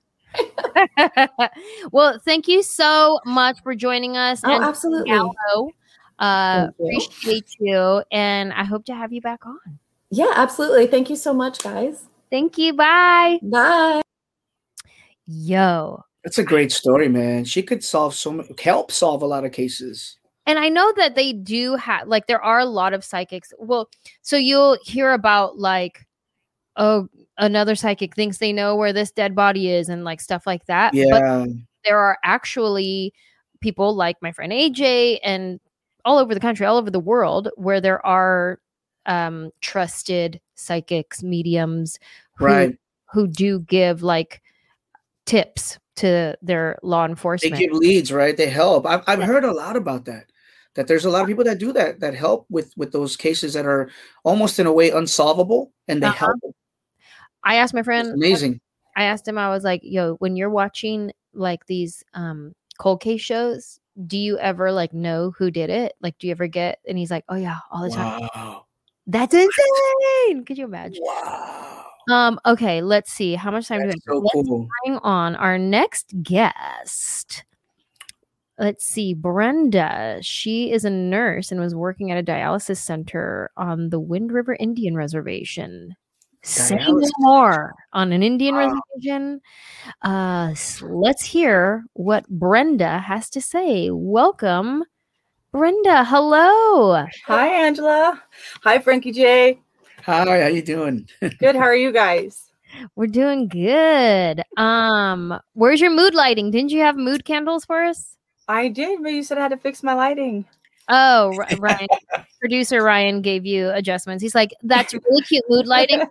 S1: Well, thank you so much for joining us.
S3: Oh, absolutely.
S1: Appreciate you. And I hope to have you back on.
S3: Yeah, absolutely. Thank you so much, guys.
S1: Thank you. Bye.
S3: Bye.
S1: Yo.
S2: That's a great story, man. She could help solve a lot of cases.
S1: And I know that they do have, like, there are a lot of psychics. Well, so you'll hear about, like, oh, another psychic thinks they know where this dead body is and like stuff like that. But
S2: Yeah.
S1: there are actually people like my friend AJ and all over the country, all over the world, where there are trusted psychics, mediums
S2: Right.
S1: who do give like tips to their law
S2: They
S1: enforcement.
S2: give leads, right? They help. I've heard a lot about that. That there's a lot of people that do that help with those cases that are almost in a way unsolvable, and they help.
S1: I asked my friend.
S2: It's amazing.
S1: I asked him. I was like, "Yo, when you're watching like these cold case shows, do you ever like know who did it? Like, do you ever get?" And he's like, "Oh yeah, all the time."
S2: Wow.
S1: That's insane. Could you imagine?
S2: Wow.
S1: Okay, let's see. How much time do we have?
S2: So cool.
S1: Bring on our next guest. Let's see. Brenda. She is a nurse and was working at a dialysis center on the Wind River Indian Reservation. Say no more on an Indian reservation. Let's hear what Brenda has to say. Welcome, Brenda. Hello.
S4: Hi, Angela. Hi, Frankie J.
S2: Hi, how you doing?
S4: Good. How are you guys?
S1: We're doing good. Where's your mood lighting? Didn't you have mood candles for us?
S4: I did, but you said I had to fix my lighting.
S1: Oh, Ryan, producer Ryan gave you adjustments. He's like, that's really cute mood lighting.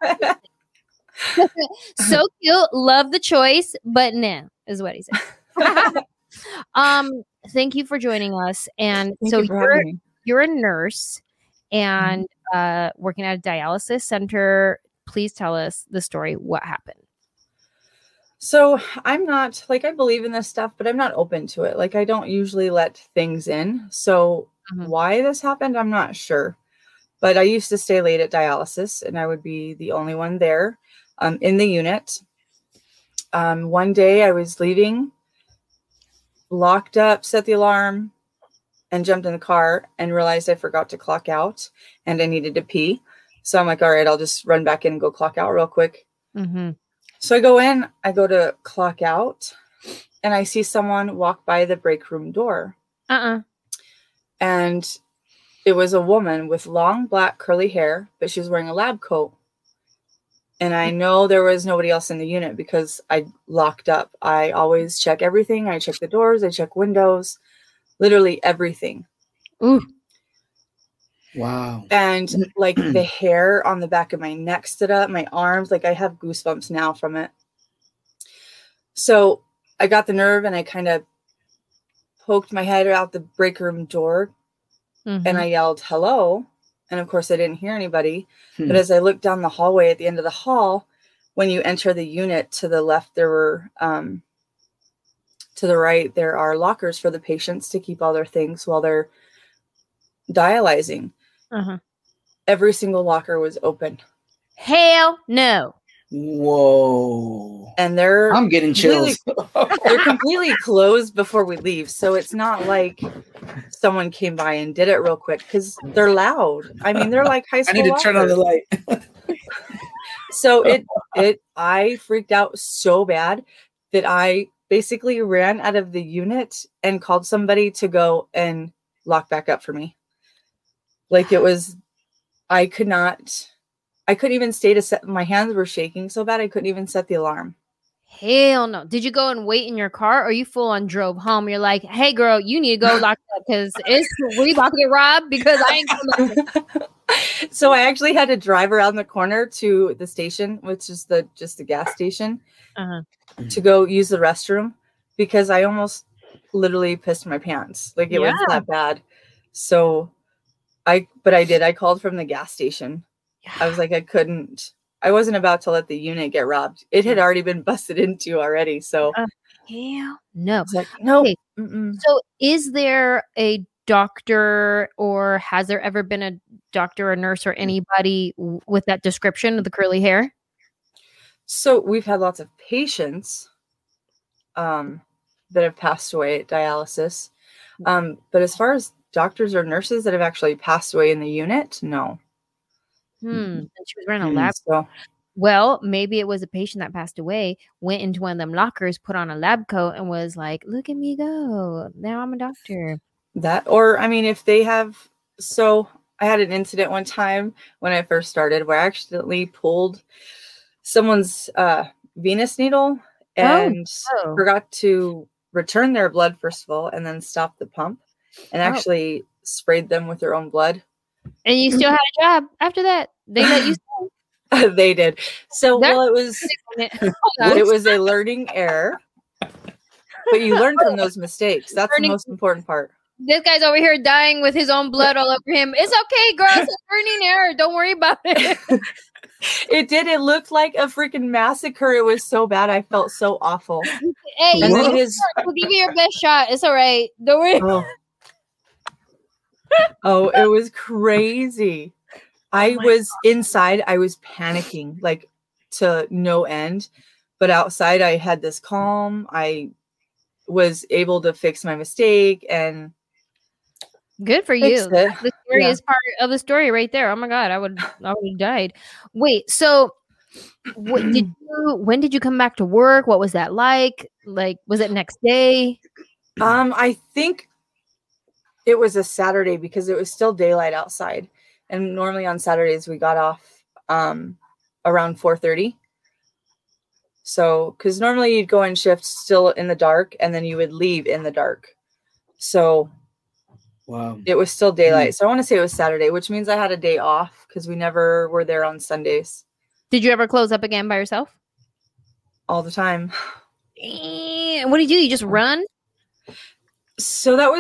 S1: So cute. Love the choice, but no, is what he said. Thank you for joining us. And so you're a nurse and working at a dialysis center. Please tell us the story. What happened?
S4: So I'm not like, I believe in this stuff, but I'm not open to it. Like I don't usually let things in. So why this happened, I'm not sure. But I used to stay late at dialysis and I would be the only one there in the unit. One day I was leaving, locked up, set the alarm, and jumped in the car and realized I forgot to clock out and I needed to pee. So I'm like, all right, I'll just run back in and go clock out real quick. So I go in, I go to clock out, and I see someone walk by the break room door. And it was a woman with long black curly hair, but she was wearing a lab coat. And I know there was nobody else in the unit because I locked up. I always check everything. I check the doors, I check windows, literally everything.
S1: Ooh.
S2: Wow.
S4: And like the hair on the back of my neck stood up, my arms, like I have goosebumps now from it. So I got the nerve and I kind of poked my head out the break room door and I yelled, hello. And of course I didn't hear anybody. But as I looked down the hallway at the end of the hall, when you enter the unit, to the left, there were, to the right, there are lockers for the patients to keep all their things while they're dialyzing. Every single locker was open.
S1: Hell no.
S2: Whoa.
S4: And
S2: I'm getting chills.
S4: They're completely closed before we leave. So it's not like someone came by and did it real quick because they're loud. I mean, they're like high school.
S2: I need to turn on the light.
S4: So I freaked out so bad that I basically ran out of the unit and called somebody to go and lock back up for me. Like it was, I couldn't even stay to set, my hands were shaking so bad I couldn't even set the alarm.
S1: Hell no. Did you go and wait in your car or you full on drove home? You're like, hey girl, you need to go lock up because we about to get robbed because I ain't coming.
S4: So I actually had to drive around the corner to the station, which is just the gas station, to go use the restroom because I almost literally pissed my pants. Like it was that bad. So I did. I called from the gas station. I was like, I wasn't about to let the unit get robbed. It had already been busted into already. So
S1: hell no.
S4: Like, no.
S1: Okay. So is there a doctor or has there ever been a doctor or nurse or anybody with that description of the curly hair?
S4: So we've had lots of patients that have passed away at dialysis. But as far as doctors or nurses that have actually passed away in the unit, no.
S1: And she was wearing a lab.
S4: So,
S1: well, maybe it was a patient that passed away, went into one of them lockers, put on a lab coat, and was like, "Look at me go! Now I'm a doctor."
S4: That, or I mean, if they have. So I had an incident one time when I first started where I accidentally pulled someone's venous needle and
S1: Oh.
S4: forgot to return their blood first of all, and then stop the pump, and actually sprayed them with their own blood.
S1: And you still had a job after that. They let you stay.
S4: They did. So
S1: That's-
S4: well, it was a learning error, but you learn from those mistakes. That's the most important part.
S1: This guy's over here dying with his own blood all over him. It's okay, girl. It's a learning error. Don't worry about it.
S4: It looked like a freaking massacre. It was so bad. I felt so awful.
S1: Hey,
S4: And
S1: we'll
S4: then his
S1: give you your best shot. It's all right. Don't worry.
S4: Oh, it was crazy. I was inside. I was panicking like to no end, but outside I had this calm. I was able to fix my mistake and
S1: Good for you.
S4: fixed it.
S1: The story is part of the story right there. Oh my god, I would have died. Wait, so when did you come back to work? What was that like? Like, was it next day?
S4: I think it was a Saturday because it was still daylight outside, and normally on Saturdays we got off around 4:30. So, because normally you'd go in shift still in the dark, and then you would leave in the dark. So.
S2: Wow.
S4: It was still daylight. So I want to say it was Saturday, which means I had a day off because we never were there on Sundays.
S1: Did you ever close up again by yourself?
S4: All the time.
S1: What do? You just run?
S4: So that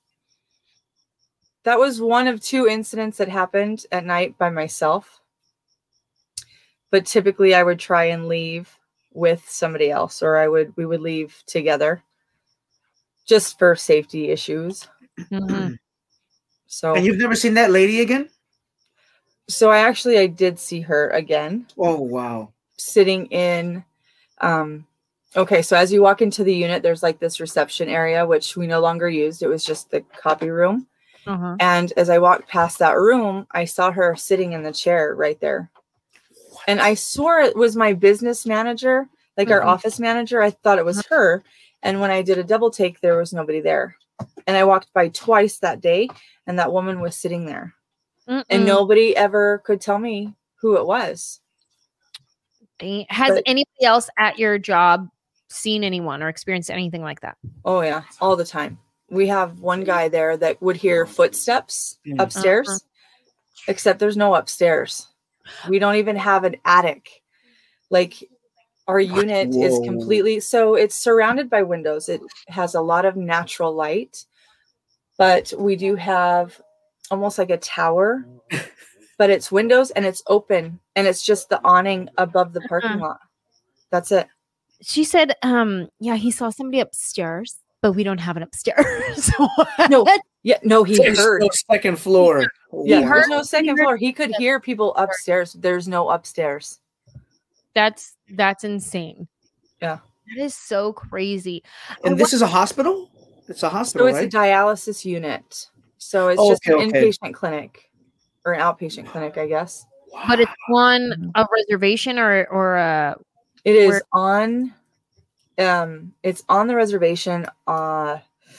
S4: was one of two incidents that happened at night by myself. But typically I would try and leave with somebody else, or we would leave together just for safety issues.
S1: Mm-hmm.
S4: So,
S2: and you've never seen that lady again?
S4: So I did see her again.
S2: Oh, wow.
S4: Sitting in, okay. So as you walk into the unit, there's like this reception area, which we no longer used. It was just the copy room.
S1: Uh-huh.
S4: And as I walked past that room, I saw her sitting in the chair right there. And I swore it was my business manager, like our office manager. I thought it was her. And when I did a double take, there was nobody there. And I walked by twice that day, and that woman was sitting there. And nobody ever could tell me who it was.
S1: Has anybody else at your job seen anyone or experienced anything like that?
S4: Oh, yeah, all the time. We have one guy there that would hear footsteps upstairs, except there's no upstairs. We don't even have an attic. Like, our unit is completely, so it's surrounded by windows. It has a lot of natural light, but we do have almost like a tower, but it's windows and it's open, and it's just the awning above the parking lot. That's it.
S1: She said, yeah, he saw somebody upstairs, but we don't have an upstairs.
S4: No, he
S2: There's
S4: heard.
S2: no second floor.
S4: Yeah,
S2: Wow.
S4: there's no second floor. He could hear people upstairs. There's no upstairs.
S1: That's insane.
S4: Yeah.
S1: That is so crazy.
S2: And this is a hospital? It's a hospital,
S4: So it's
S2: right?
S4: a dialysis unit. So it's just an inpatient clinic or an outpatient clinic, I guess.
S1: But it's on a reservation or
S4: it is on it's on the reservation oh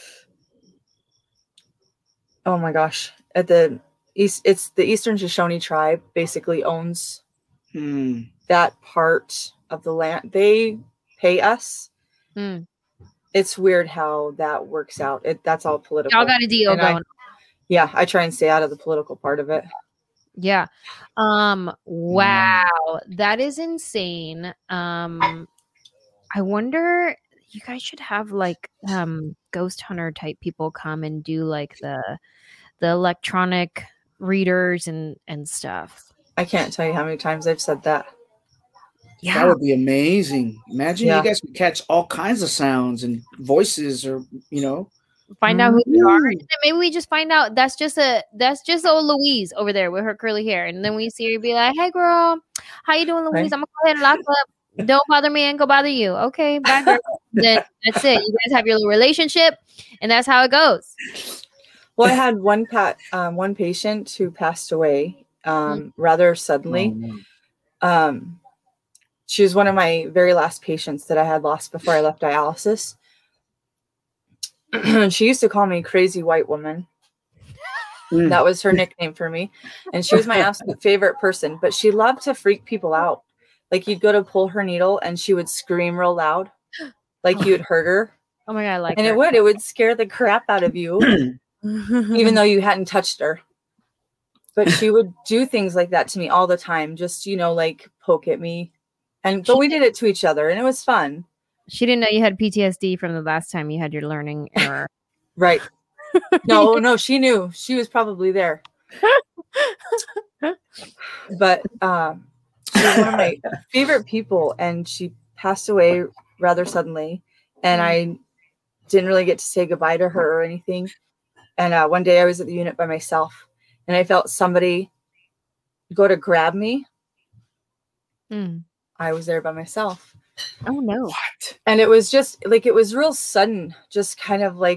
S4: my gosh, at the east. It's the Eastern Shoshone tribe basically owns that part of the land. They pay us. It's weird how that works out. That's all political.
S1: Y'all got a deal going.
S4: I try and stay out of the political part of it.
S1: Yeah. Wow. That is insane. I wonder, you guys should have like ghost hunter type people come and do like the electronic readers and stuff.
S4: I can't tell you how many times I've said that.
S1: Yeah.
S2: That would be amazing. Imagine you guys could catch all kinds of sounds and voices, or
S1: find out who they are. And then maybe we just find out that's just old Louise over there with her curly hair. And then we see her be like, "Hey girl, how you doing, Louise? I'm gonna go ahead and lock up. Don't bother me and go bother you." Okay, bye girl. Then that's it. You guys have your little relationship, and that's how it goes.
S4: Well, I had one patient who passed away rather suddenly. She was one of my very last patients that I had lost before I left dialysis. She used to call me Crazy White Woman. That was her nickname for me. And she was my absolute favorite person, but she loved to freak people out. Like you'd go to pull her needle and she would scream real loud, like you'd hurt her.
S1: Oh my God, I like
S4: and
S1: her.
S4: it would scare the crap out of you, even though you hadn't touched her. But she would do things like that to me all the time, just, like poke at me. But we did it to each other and it was fun.
S1: She didn't know you had PTSD from the last time you had your learning error.
S4: Right. No, she knew. She was probably there. But she was one of my favorite people, and she passed away rather suddenly. And I didn't really get to say goodbye to her or anything. And one day I was at the unit by myself, and I felt somebody go to grab me. I was there by myself.
S1: Oh no.
S2: What?
S4: And it was just like, it was real sudden, just kind of like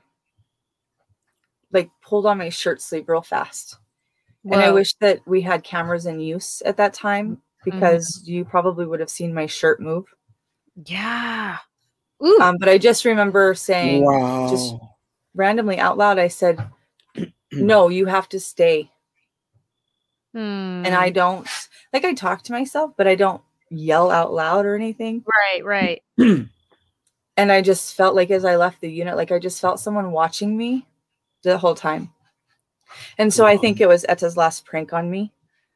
S4: pulled on my shirt sleeve real fast. Whoa. And I wish that we had cameras in use at that time, because you probably would have seen my shirt move.
S1: Yeah.
S4: But I just remember saying, just randomly out loud, I said, no, you have to stay. And I don't, like, I talk to myself, but I don't yell out loud or anything.
S1: Right.
S4: And I just felt like, as I left the unit, like I just felt someone watching me the whole time. And so I think it was Etta's last prank on me.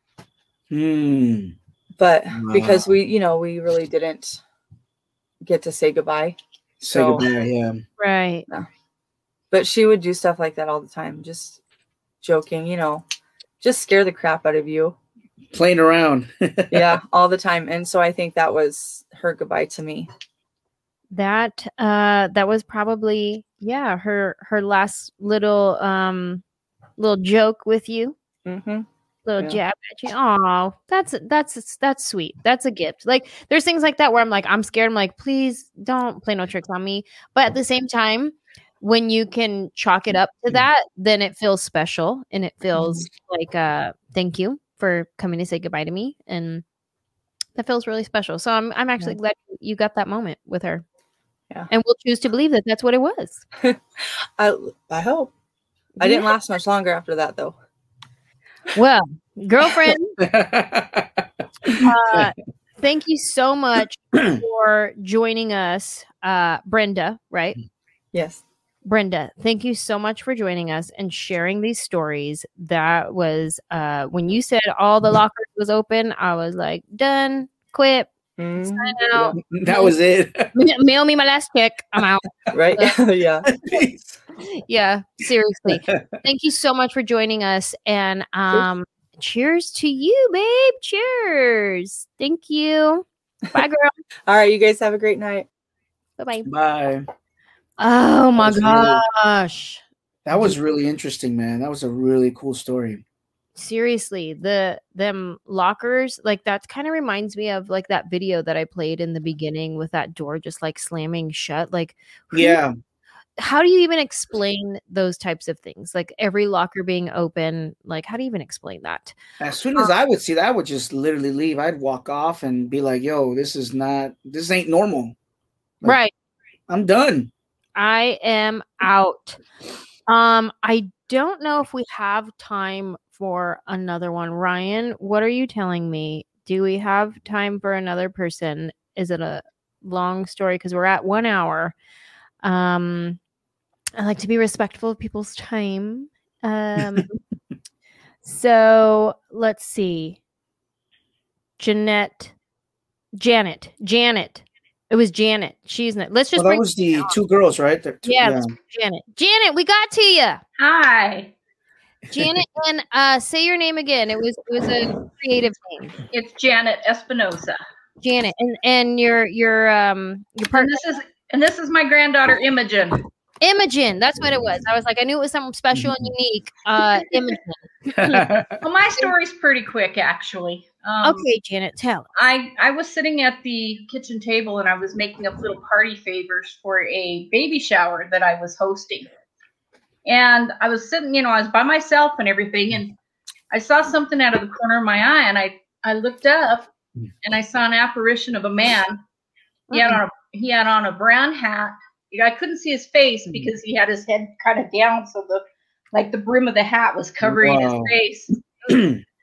S4: But because we really didn't get to say goodbye.
S2: Goodbye, yeah.
S1: Right.
S4: No. But she would do stuff like that all the time, just joking, just scare the crap out of you.
S2: Playing around.
S4: Yeah, all the time. And so I think that was her goodbye to me.
S1: That was probably, her last little joke with you. Little jab at you. Oh, that's sweet. That's a gift. Like, there's things like that where I'm like, I'm scared. I'm like, please don't play no tricks on me. But at the same time, when you can chalk it up to that, then it feels special, and it feels like thank you for coming to say goodbye to me, and that feels really special. So I'm actually glad you got that moment with her.
S4: Yeah,
S1: and we'll choose to believe that that's what it was.
S4: I hope. I didn't last much longer after that, though.
S1: Well, girlfriend, thank you so much for joining us, Brenda. Right?
S4: Yes.
S1: Brenda, thank you so much for joining us and sharing these stories. That was when you said all the lockers was open, I was like, done, quit, sign out.
S2: That was it.
S1: Mail me my last check. I'm out.
S4: Right? Yeah.
S1: Yeah, seriously. Thank you so much for joining us. And cheers to you, babe. Cheers. Thank you. Bye, girl.
S4: All right, you guys have a great night.
S1: Bye-bye.
S2: Bye.
S1: Oh my gosh.
S2: That was really interesting, man. That was a really cool story.
S1: Seriously, them lockers, like, that kind of reminds me of like that video that I played in the beginning with that door just like slamming shut. Like, how do you even explain those types of things? Like every locker being open, like, how do you even explain that?
S2: As soon as I would see that, I would just literally leave. I'd walk off and be like, yo, this ain't normal. Like,
S1: right.
S2: I'm done.
S1: I am out. I don't know if we have time for another one. Ryan, what are you telling me? Do we have time for another person? Is it a long story? Because we're at 1 hour. I like to be respectful of people's time. So let's see. Janet. It was Janet. She's not. Let's just.
S2: Well, that was the two girls, right?
S1: Yeah. Janet. Janet, we got to you.
S5: Hi.
S1: Janet, and say your name again. It was a creative name.
S5: It's Janet Espinosa.
S1: Janet, and your partner.
S5: And this is my granddaughter Imogen.
S1: Imogen, that's what it was. I was like, I knew it was something special and unique. Imogen.
S5: Well, my story's pretty quick, actually.
S1: Okay, Janet, tell.
S5: I was sitting at the kitchen table and I was making up little party favors for a baby shower that I was hosting. And I was sitting, I was by myself and everything, and I saw something out of the corner of my eye, and I looked up and I saw an apparition of a man. He had on a brown hat. I couldn't see his face because he had his head kind of down, so the brim of the hat was covering his face.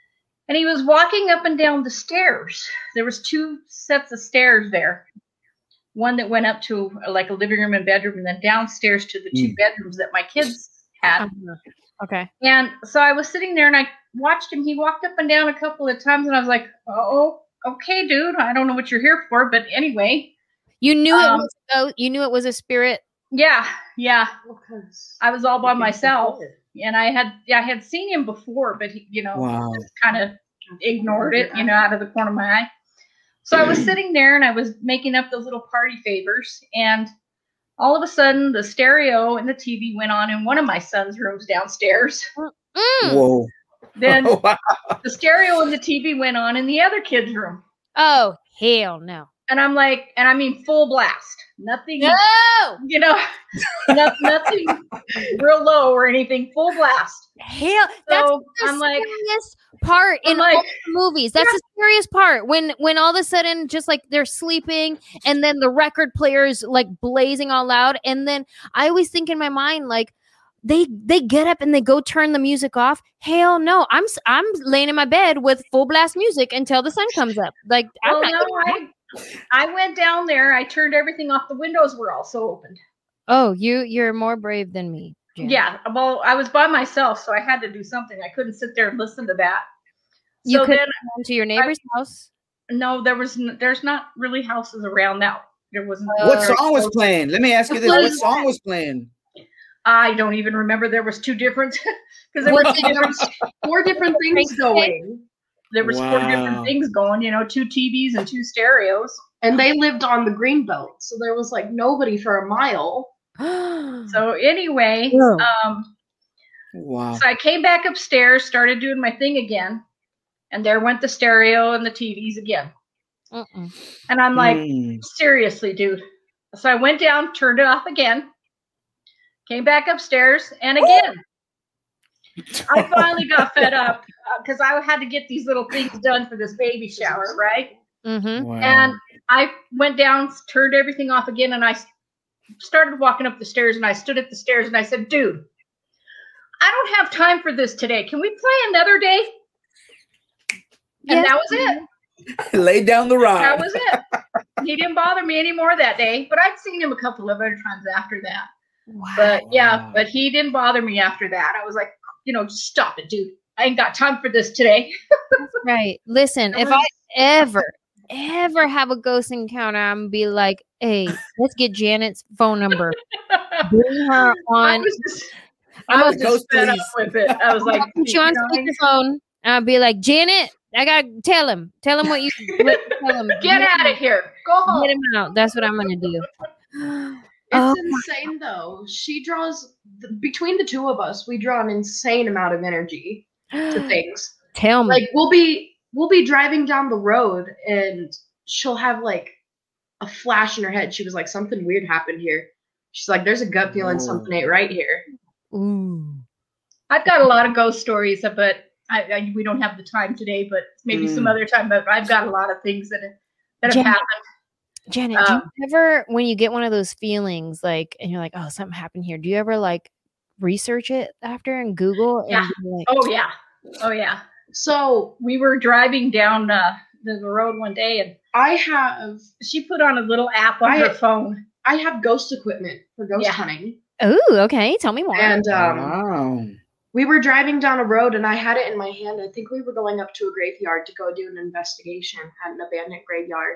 S5: And he was walking up and down the stairs. There was 2 sets of stairs there. One that went up to like a living room and bedroom, and then downstairs to the 2 bedrooms that my kids had.
S1: Okay.
S5: And so I was sitting there and I watched him. He walked up and down a couple of times, and I was like, "Oh, okay, dude. I don't know what you're here for, but anyway."
S1: You knew you knew it was a spirit.
S5: Yeah. I was all by myself, and I had seen him before, but he, just kind of ignored it, out of the corner of my eye. So I was sitting there and I was making up those little party favors, and all of a sudden the stereo and the TV went on in one of my son's rooms downstairs.
S2: Whoa.
S5: Then the stereo and the TV went on in the other kid's room.
S1: Oh, hell no.
S5: And I'm like, and I mean full blast. Nothing,
S1: No!
S5: Nothing real low or anything, full blast.
S1: Hell, that's
S5: So
S1: the
S5: I'm like,
S1: scariest part in all the movies. That's the scariest part. When all of a sudden, just like they're sleeping, and then the record player's like blazing all loud, and then I always think in my mind like they get up and they go turn the music off. Hell no, I'm laying in my bed with full blast music until the sun comes up. Like
S5: I went down there. I turned everything off. The windows were also opened.
S1: Oh, you're more brave than me, Jan.
S5: Yeah, well, I was by myself, so I had to do something. I couldn't sit there and listen to that.
S1: You
S5: so
S1: could
S5: then
S1: go to your neighbor's house.
S5: No, there's not really houses around that. There wasn't.
S2: What song was playing? Let me ask you this: what song was playing?
S5: I don't even remember. There was 2 different because there were
S6: 4 different things going.
S5: There was 4 different things going. 2 TVs and 2 stereos.
S6: And they lived on the greenbelt, so there was like nobody for a mile.
S5: So anyway,
S2: Wow.
S5: So I came back upstairs, started doing my thing again, and there went the stereo and the TVs again. And I'm like, seriously, dude. So I went down, turned it off again, came back upstairs, and again. I finally got fed up because I had to get these little things done for this baby shower, right?
S1: Mm-hmm.
S2: Wow.
S5: And I went down, turned everything off again, and I started walking up the stairs, and I stood at the stairs, and I said, dude, I don't have time for this today. Can we play another day? And that was it.
S2: Lay down the rock.
S5: That was it. He didn't bother me anymore that day, but I'd seen him a couple of other times after that.
S1: Wow.
S5: But but he didn't bother me after that. I was like, just stop it, dude. I ain't got time for this today.
S1: Right. Listen, if I ever have a ghost encounter, I'm gonna be like, hey, let's get Janet's phone number. Bring her on.
S5: I was just fed up with it. I was like,
S1: put you on speakerphone. I'll be like, Janet, I gotta tell him what you tell him.
S5: Get out of here. Go home.
S1: Get him out. That's what I'm gonna do.
S6: It's insane though. She draws between the 2 of us, we draw an insane amount of energy to things.
S1: Tell me.
S6: Like we'll be driving down the road and she'll have like a flash in her head. She was like, something weird happened here. She's like, there's a gut feeling something ain't right here.
S1: Ooh.
S5: I've got a lot of ghost stories, but we don't have the time today, but maybe some other time. But I've got a lot of things that have happened.
S1: Janet, do you ever, when you get one of those feelings, like, and you're like, oh, something happened here, do you ever like research it after and Google?
S5: Yeah.
S1: And like,
S5: Oh yeah. So we were driving down the road one day, and she put on a little app on her phone.
S6: I have ghost equipment for ghost hunting.
S1: Oh, okay. Tell me more.
S6: And
S2: Wow.
S6: we were driving down a road, and I had it in my hand. I think we were going up to a graveyard to go do an investigation at an abandoned graveyard.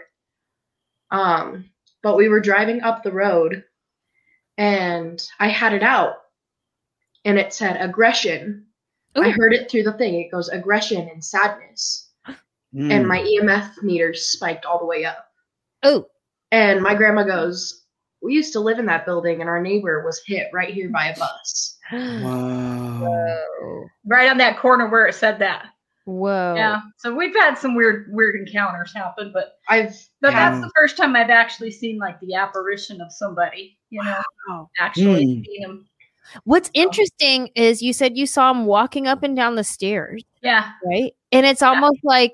S6: But we were driving up the road, and I had it out, and it said aggression.
S1: Ooh.
S6: I heard it through the thing. It goes aggression and sadness. And my EMF meter spiked all the way up.
S1: Oh.
S6: And my grandma goes, we used to live in that building, and our neighbor was hit right here by a bus.
S2: Wow.
S1: Whoa.
S5: Right on that corner where it said that.
S1: Whoa.
S5: Yeah. So we've had some weird encounters happen, but
S6: That's
S5: the first time I've actually seen like the apparition of somebody,
S1: Wow.
S5: actually seeing them.
S1: What's interesting is you said you saw him walking up and down the stairs.
S5: Yeah.
S1: Right. And it's almost like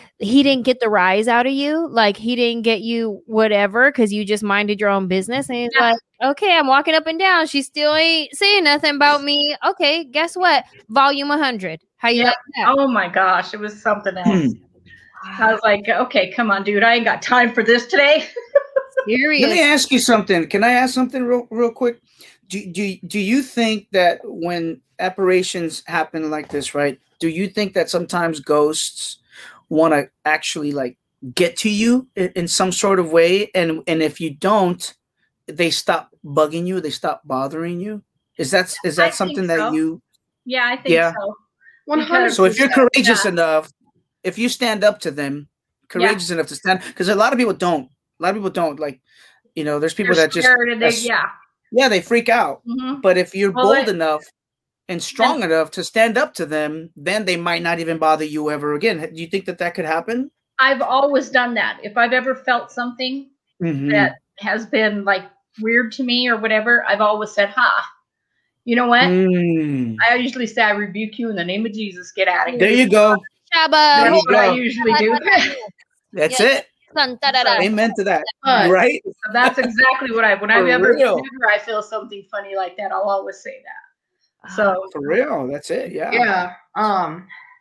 S1: he didn't get the rise out of you. Like he didn't get you whatever because you just minded your own business. And he's like, okay, I'm walking up and down. She still ain't saying nothing about me. Okay, guess what? Volume 100. How you like that?
S5: Oh my gosh, it was something else. I was like, okay, come on, dude. I ain't got time for this today.
S1: Serious.
S2: Let me ask you something. Can I ask something real quick? Do you think that when apparitions happen like this, right? Do you think that sometimes ghosts want to actually like get to you in some sort of way, and if you don't, they stop bugging you, they stop bothering you? Is that something that you?
S5: Yeah, I think so.
S6: 100%.
S2: So if you're courageous enough, if you stand up to them, courageous enough to stand, because a lot of people don't. Like, there's people
S5: They're
S2: that just
S5: scared and
S2: they freak out.
S5: Mhm.
S2: But if you're bold enough and strong enough to stand up to them, then they might not even bother you ever again. Do you think that could happen?
S5: I've always done that. If I've ever felt something that has been like weird to me or whatever, I've always said, you know what? I usually say, I rebuke you in the name of Jesus. Get out of here.
S2: There you go.
S5: That's what I usually do.
S2: That's it. Amen to that. Right?
S5: So that's exactly what whenever I feel something funny like that, I'll always say that. So
S2: for real, that's it. Yeah.
S6: Yeah.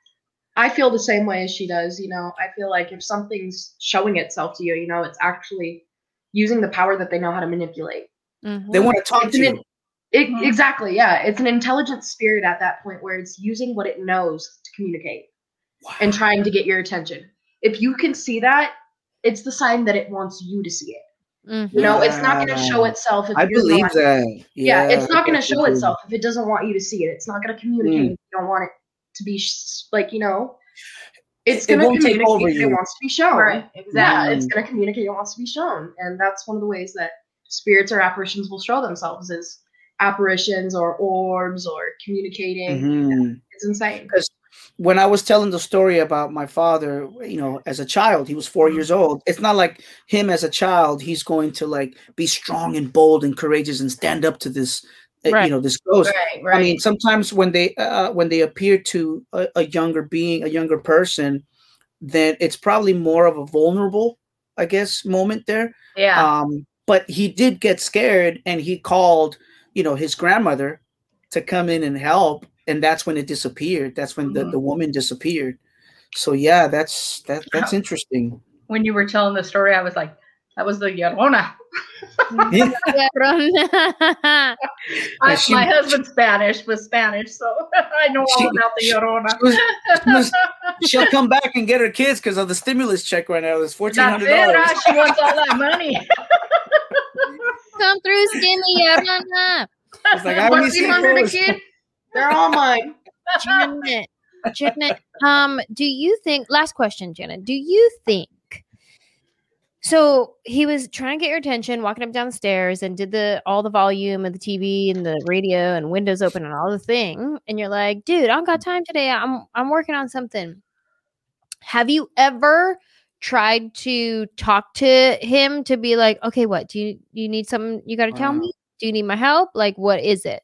S6: I feel the same way as she does. I feel like if something's showing itself to you, it's actually using the power that they know how to manipulate.
S2: They want to talk to you.
S6: Exactly. Yeah. It's an intelligent spirit at that point where it's using what it knows to communicate and trying to get your attention. If you can see that, it's the sign that it wants you to see it. It's not going to show itself. If
S2: I believe that.
S6: Yeah, it's not going to show itself if it doesn't want you to see it. It's not going to communicate if you don't want it to be it's going to communicate if it wants to be shown.
S5: Right, exactly.
S6: Yeah, it's going to communicate it wants to be shown. And that's one of the ways that spirits or apparitions will show themselves is apparitions or orbs or communicating. It's insane.
S2: Because when I was telling the story about my father, as a child, he was 4 years old. It's not like him as a child, he's going to like be strong and bold and courageous and stand up to this, this ghost.
S5: Right.
S2: I mean, sometimes when they appear to a younger being, a younger person, then it's probably more of a vulnerable, I guess, moment there.
S5: Yeah.
S2: But he did get scared and he called, his grandmother to come in and help. And that's when it disappeared. That's when the woman disappeared. So yeah, that's interesting.
S5: When you were telling the story, I was like, that was the Llorona. My husband's Spanish, so I know all about the Llorona.
S2: She'll come back and get her kids because of the stimulus check right now. It's $1,400.
S5: She wants all that money.
S1: Come through, skinny Llorona.
S2: It's like, I only see
S6: kid. They're all mine.
S1: Janet, do you think, last question, Janet, do you think, so he was trying to get your attention, walking up down the stairs and did all the volume of the TV and the radio and windows open and all the thing. And you're like, dude, I don't got time today. I'm working on something. Have you ever tried to talk to him to be like, okay, what do you need something you got to tell me? Do you need my help? Like, what is it?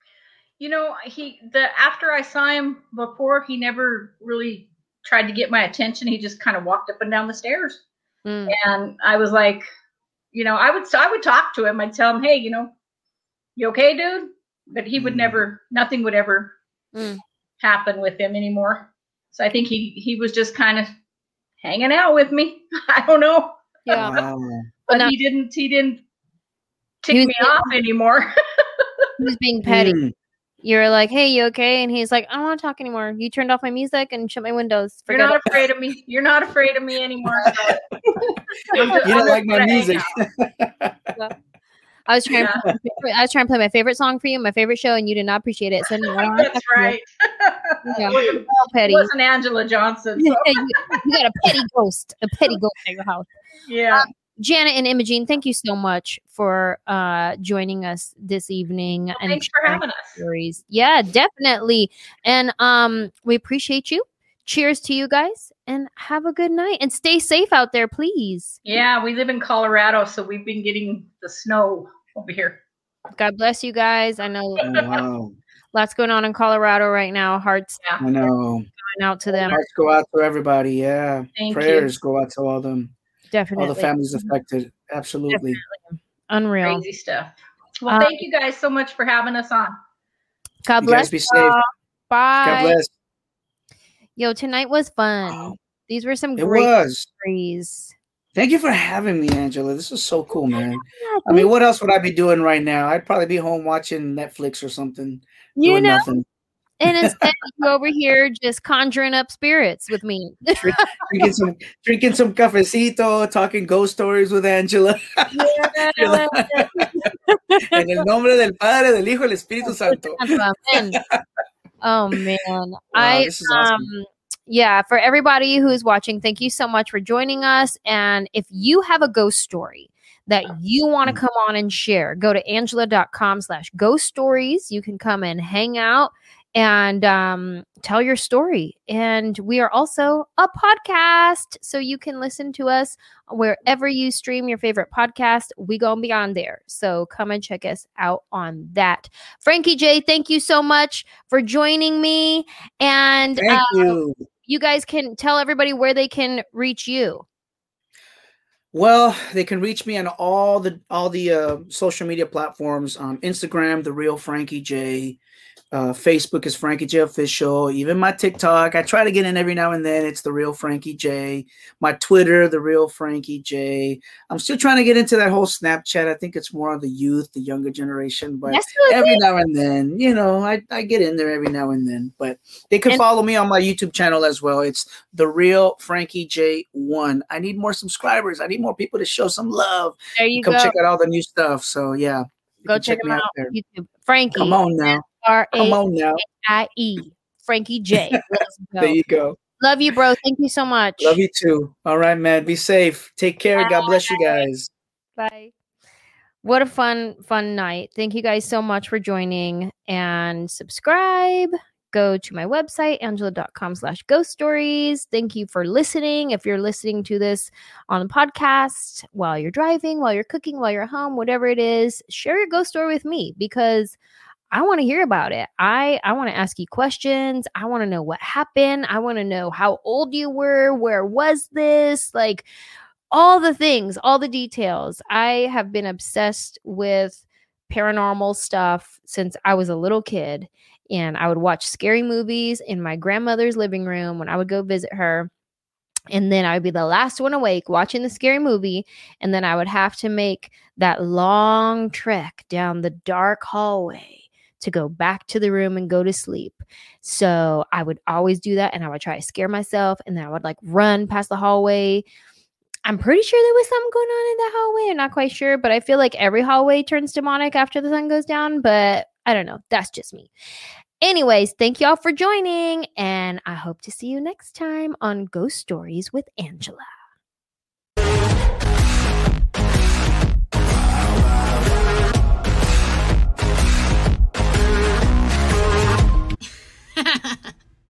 S5: After I saw him before, he never really tried to get my attention. He just kind of walked up and down the stairs. And I was like, I would talk to him. I'd tell him, hey, you okay, dude? But he would never, nothing would ever happen with him anymore. So I think he was just kind of hanging out with me. I don't know.
S1: Yeah.
S5: But he didn't tick me off anymore.
S1: He was being petty. You're like, hey, you okay? And he's like, I don't want to talk anymore. You turned off my music and shut my windows.
S5: You're not afraid of me. You're not afraid of me anymore.
S2: You don't like my music.
S1: I was trying to play my favorite song for you, my favorite show, and you did not appreciate it. So
S5: that's right.
S1: It
S5: wasn't Angela Johnson. So.
S1: You got a petty ghost at your house.
S5: Yeah.
S1: Janet and Imogene, thank you so much for joining us this evening.
S5: And thanks for having us.
S1: Stories. Yeah, definitely. And we appreciate you. Cheers to you guys and have a good night and stay safe out there, please.
S5: Yeah, we live in Colorado, so we've been getting the snow over here.
S1: God bless you guys. I know lots going on in Colorado right now. Hearts.
S2: I know.
S1: out to them.
S2: Hearts go out to everybody. Yeah.
S5: Thank
S2: Prayers
S5: you.
S2: go out to all them.
S1: Definitely.
S2: All the families affected. Absolutely.
S1: Definitely. Unreal.
S5: Crazy stuff. Well, thank you guys so much for having us on.
S1: God
S2: You
S1: bless.
S2: guys be safe.
S1: Bye.
S2: God bless.
S1: Yo, tonight was fun.
S2: Wow.
S1: These were some
S2: It
S1: great
S2: was.
S1: stories.
S2: Thank you for having me, Angela. This is so cool, man. I mean, what else would I be doing right now? I'd probably be home watching Netflix or something.
S1: You
S2: doing
S1: know,
S2: nothing.
S1: and instead you over here just conjuring up spirits with me.
S2: drinking some cafecito, talking ghost stories with Angela.
S1: Yeah.
S2: En el nombre del Padre, del Hijo, del Espíritu Santo.
S1: Amen. Oh man.
S2: Wow, this is awesome.
S1: Yeah, for everybody who's watching, thank you so much for joining us. And if you have a ghost story that you want to come on and share, go to angela.com/ghost stories. You can come and hang out and tell your story. And we are also a podcast, so you can listen to us wherever you stream your favorite podcast. We gonna be on there, so come and check us out on that. Frankie J, thank you so much for joining me. And
S2: Thank you.
S1: You guys can tell everybody where they can reach you.
S2: Well, they can reach me on all the social media platforms. Instagram, The Real Frankie J. Facebook is Frankie J Official. Even my TikTok, I try to get in every now and then. It's The Real Frankie J. My Twitter, The Real Frankie J. I'm still trying to get into that whole Snapchat. I think it's more of the youth, the younger generation. But every now and then, I get in there every now and then. But they can follow me on my YouTube channel as well. It's The Real Frankie J1. I need more subscribers. I need more people to show some love.
S1: There you
S2: Come
S1: go.
S2: check out all the new stuff. So yeah,
S1: Go check them out on YouTube. Frankie.
S2: Come on now. Come on now.
S1: R-A-I-E. Frankie J. Let's go.
S2: There you go.
S1: Love you, bro. Thank you so much.
S2: Love you too. All right, man. Be safe. Take care.
S1: Bye.
S2: God bless you guys.
S1: Bye. What a fun night. Thank you guys so much for joining, and subscribe. Go to my website, angela.com/ghost stories. Thank you for listening. If you're listening to this on the podcast while you're driving, while you're cooking, while you're home, whatever it is, share your ghost story with me, because I want to hear about it. I want to ask you questions. I want to know what happened. I want to know how old you were. Where was this? Like, all the things, all the details. I have been obsessed with paranormal stuff since I was a little kid. And I would watch scary movies in my grandmother's living room when I would go visit her. And then I would be the last one awake watching the scary movie. And then I would have to make that long trek down the dark hallway to go back to the room and go to sleep. So I would always do that. And I would try to scare myself. And then I would run past the hallway. I'm pretty sure there was something going on in that hallway. I'm not quite sure, but I feel like every hallway turns demonic after the sun goes down. But I don't know. That's just me. Anyways, thank y'all for joining, and I hope to see you next time on Ghost Stories with Angela.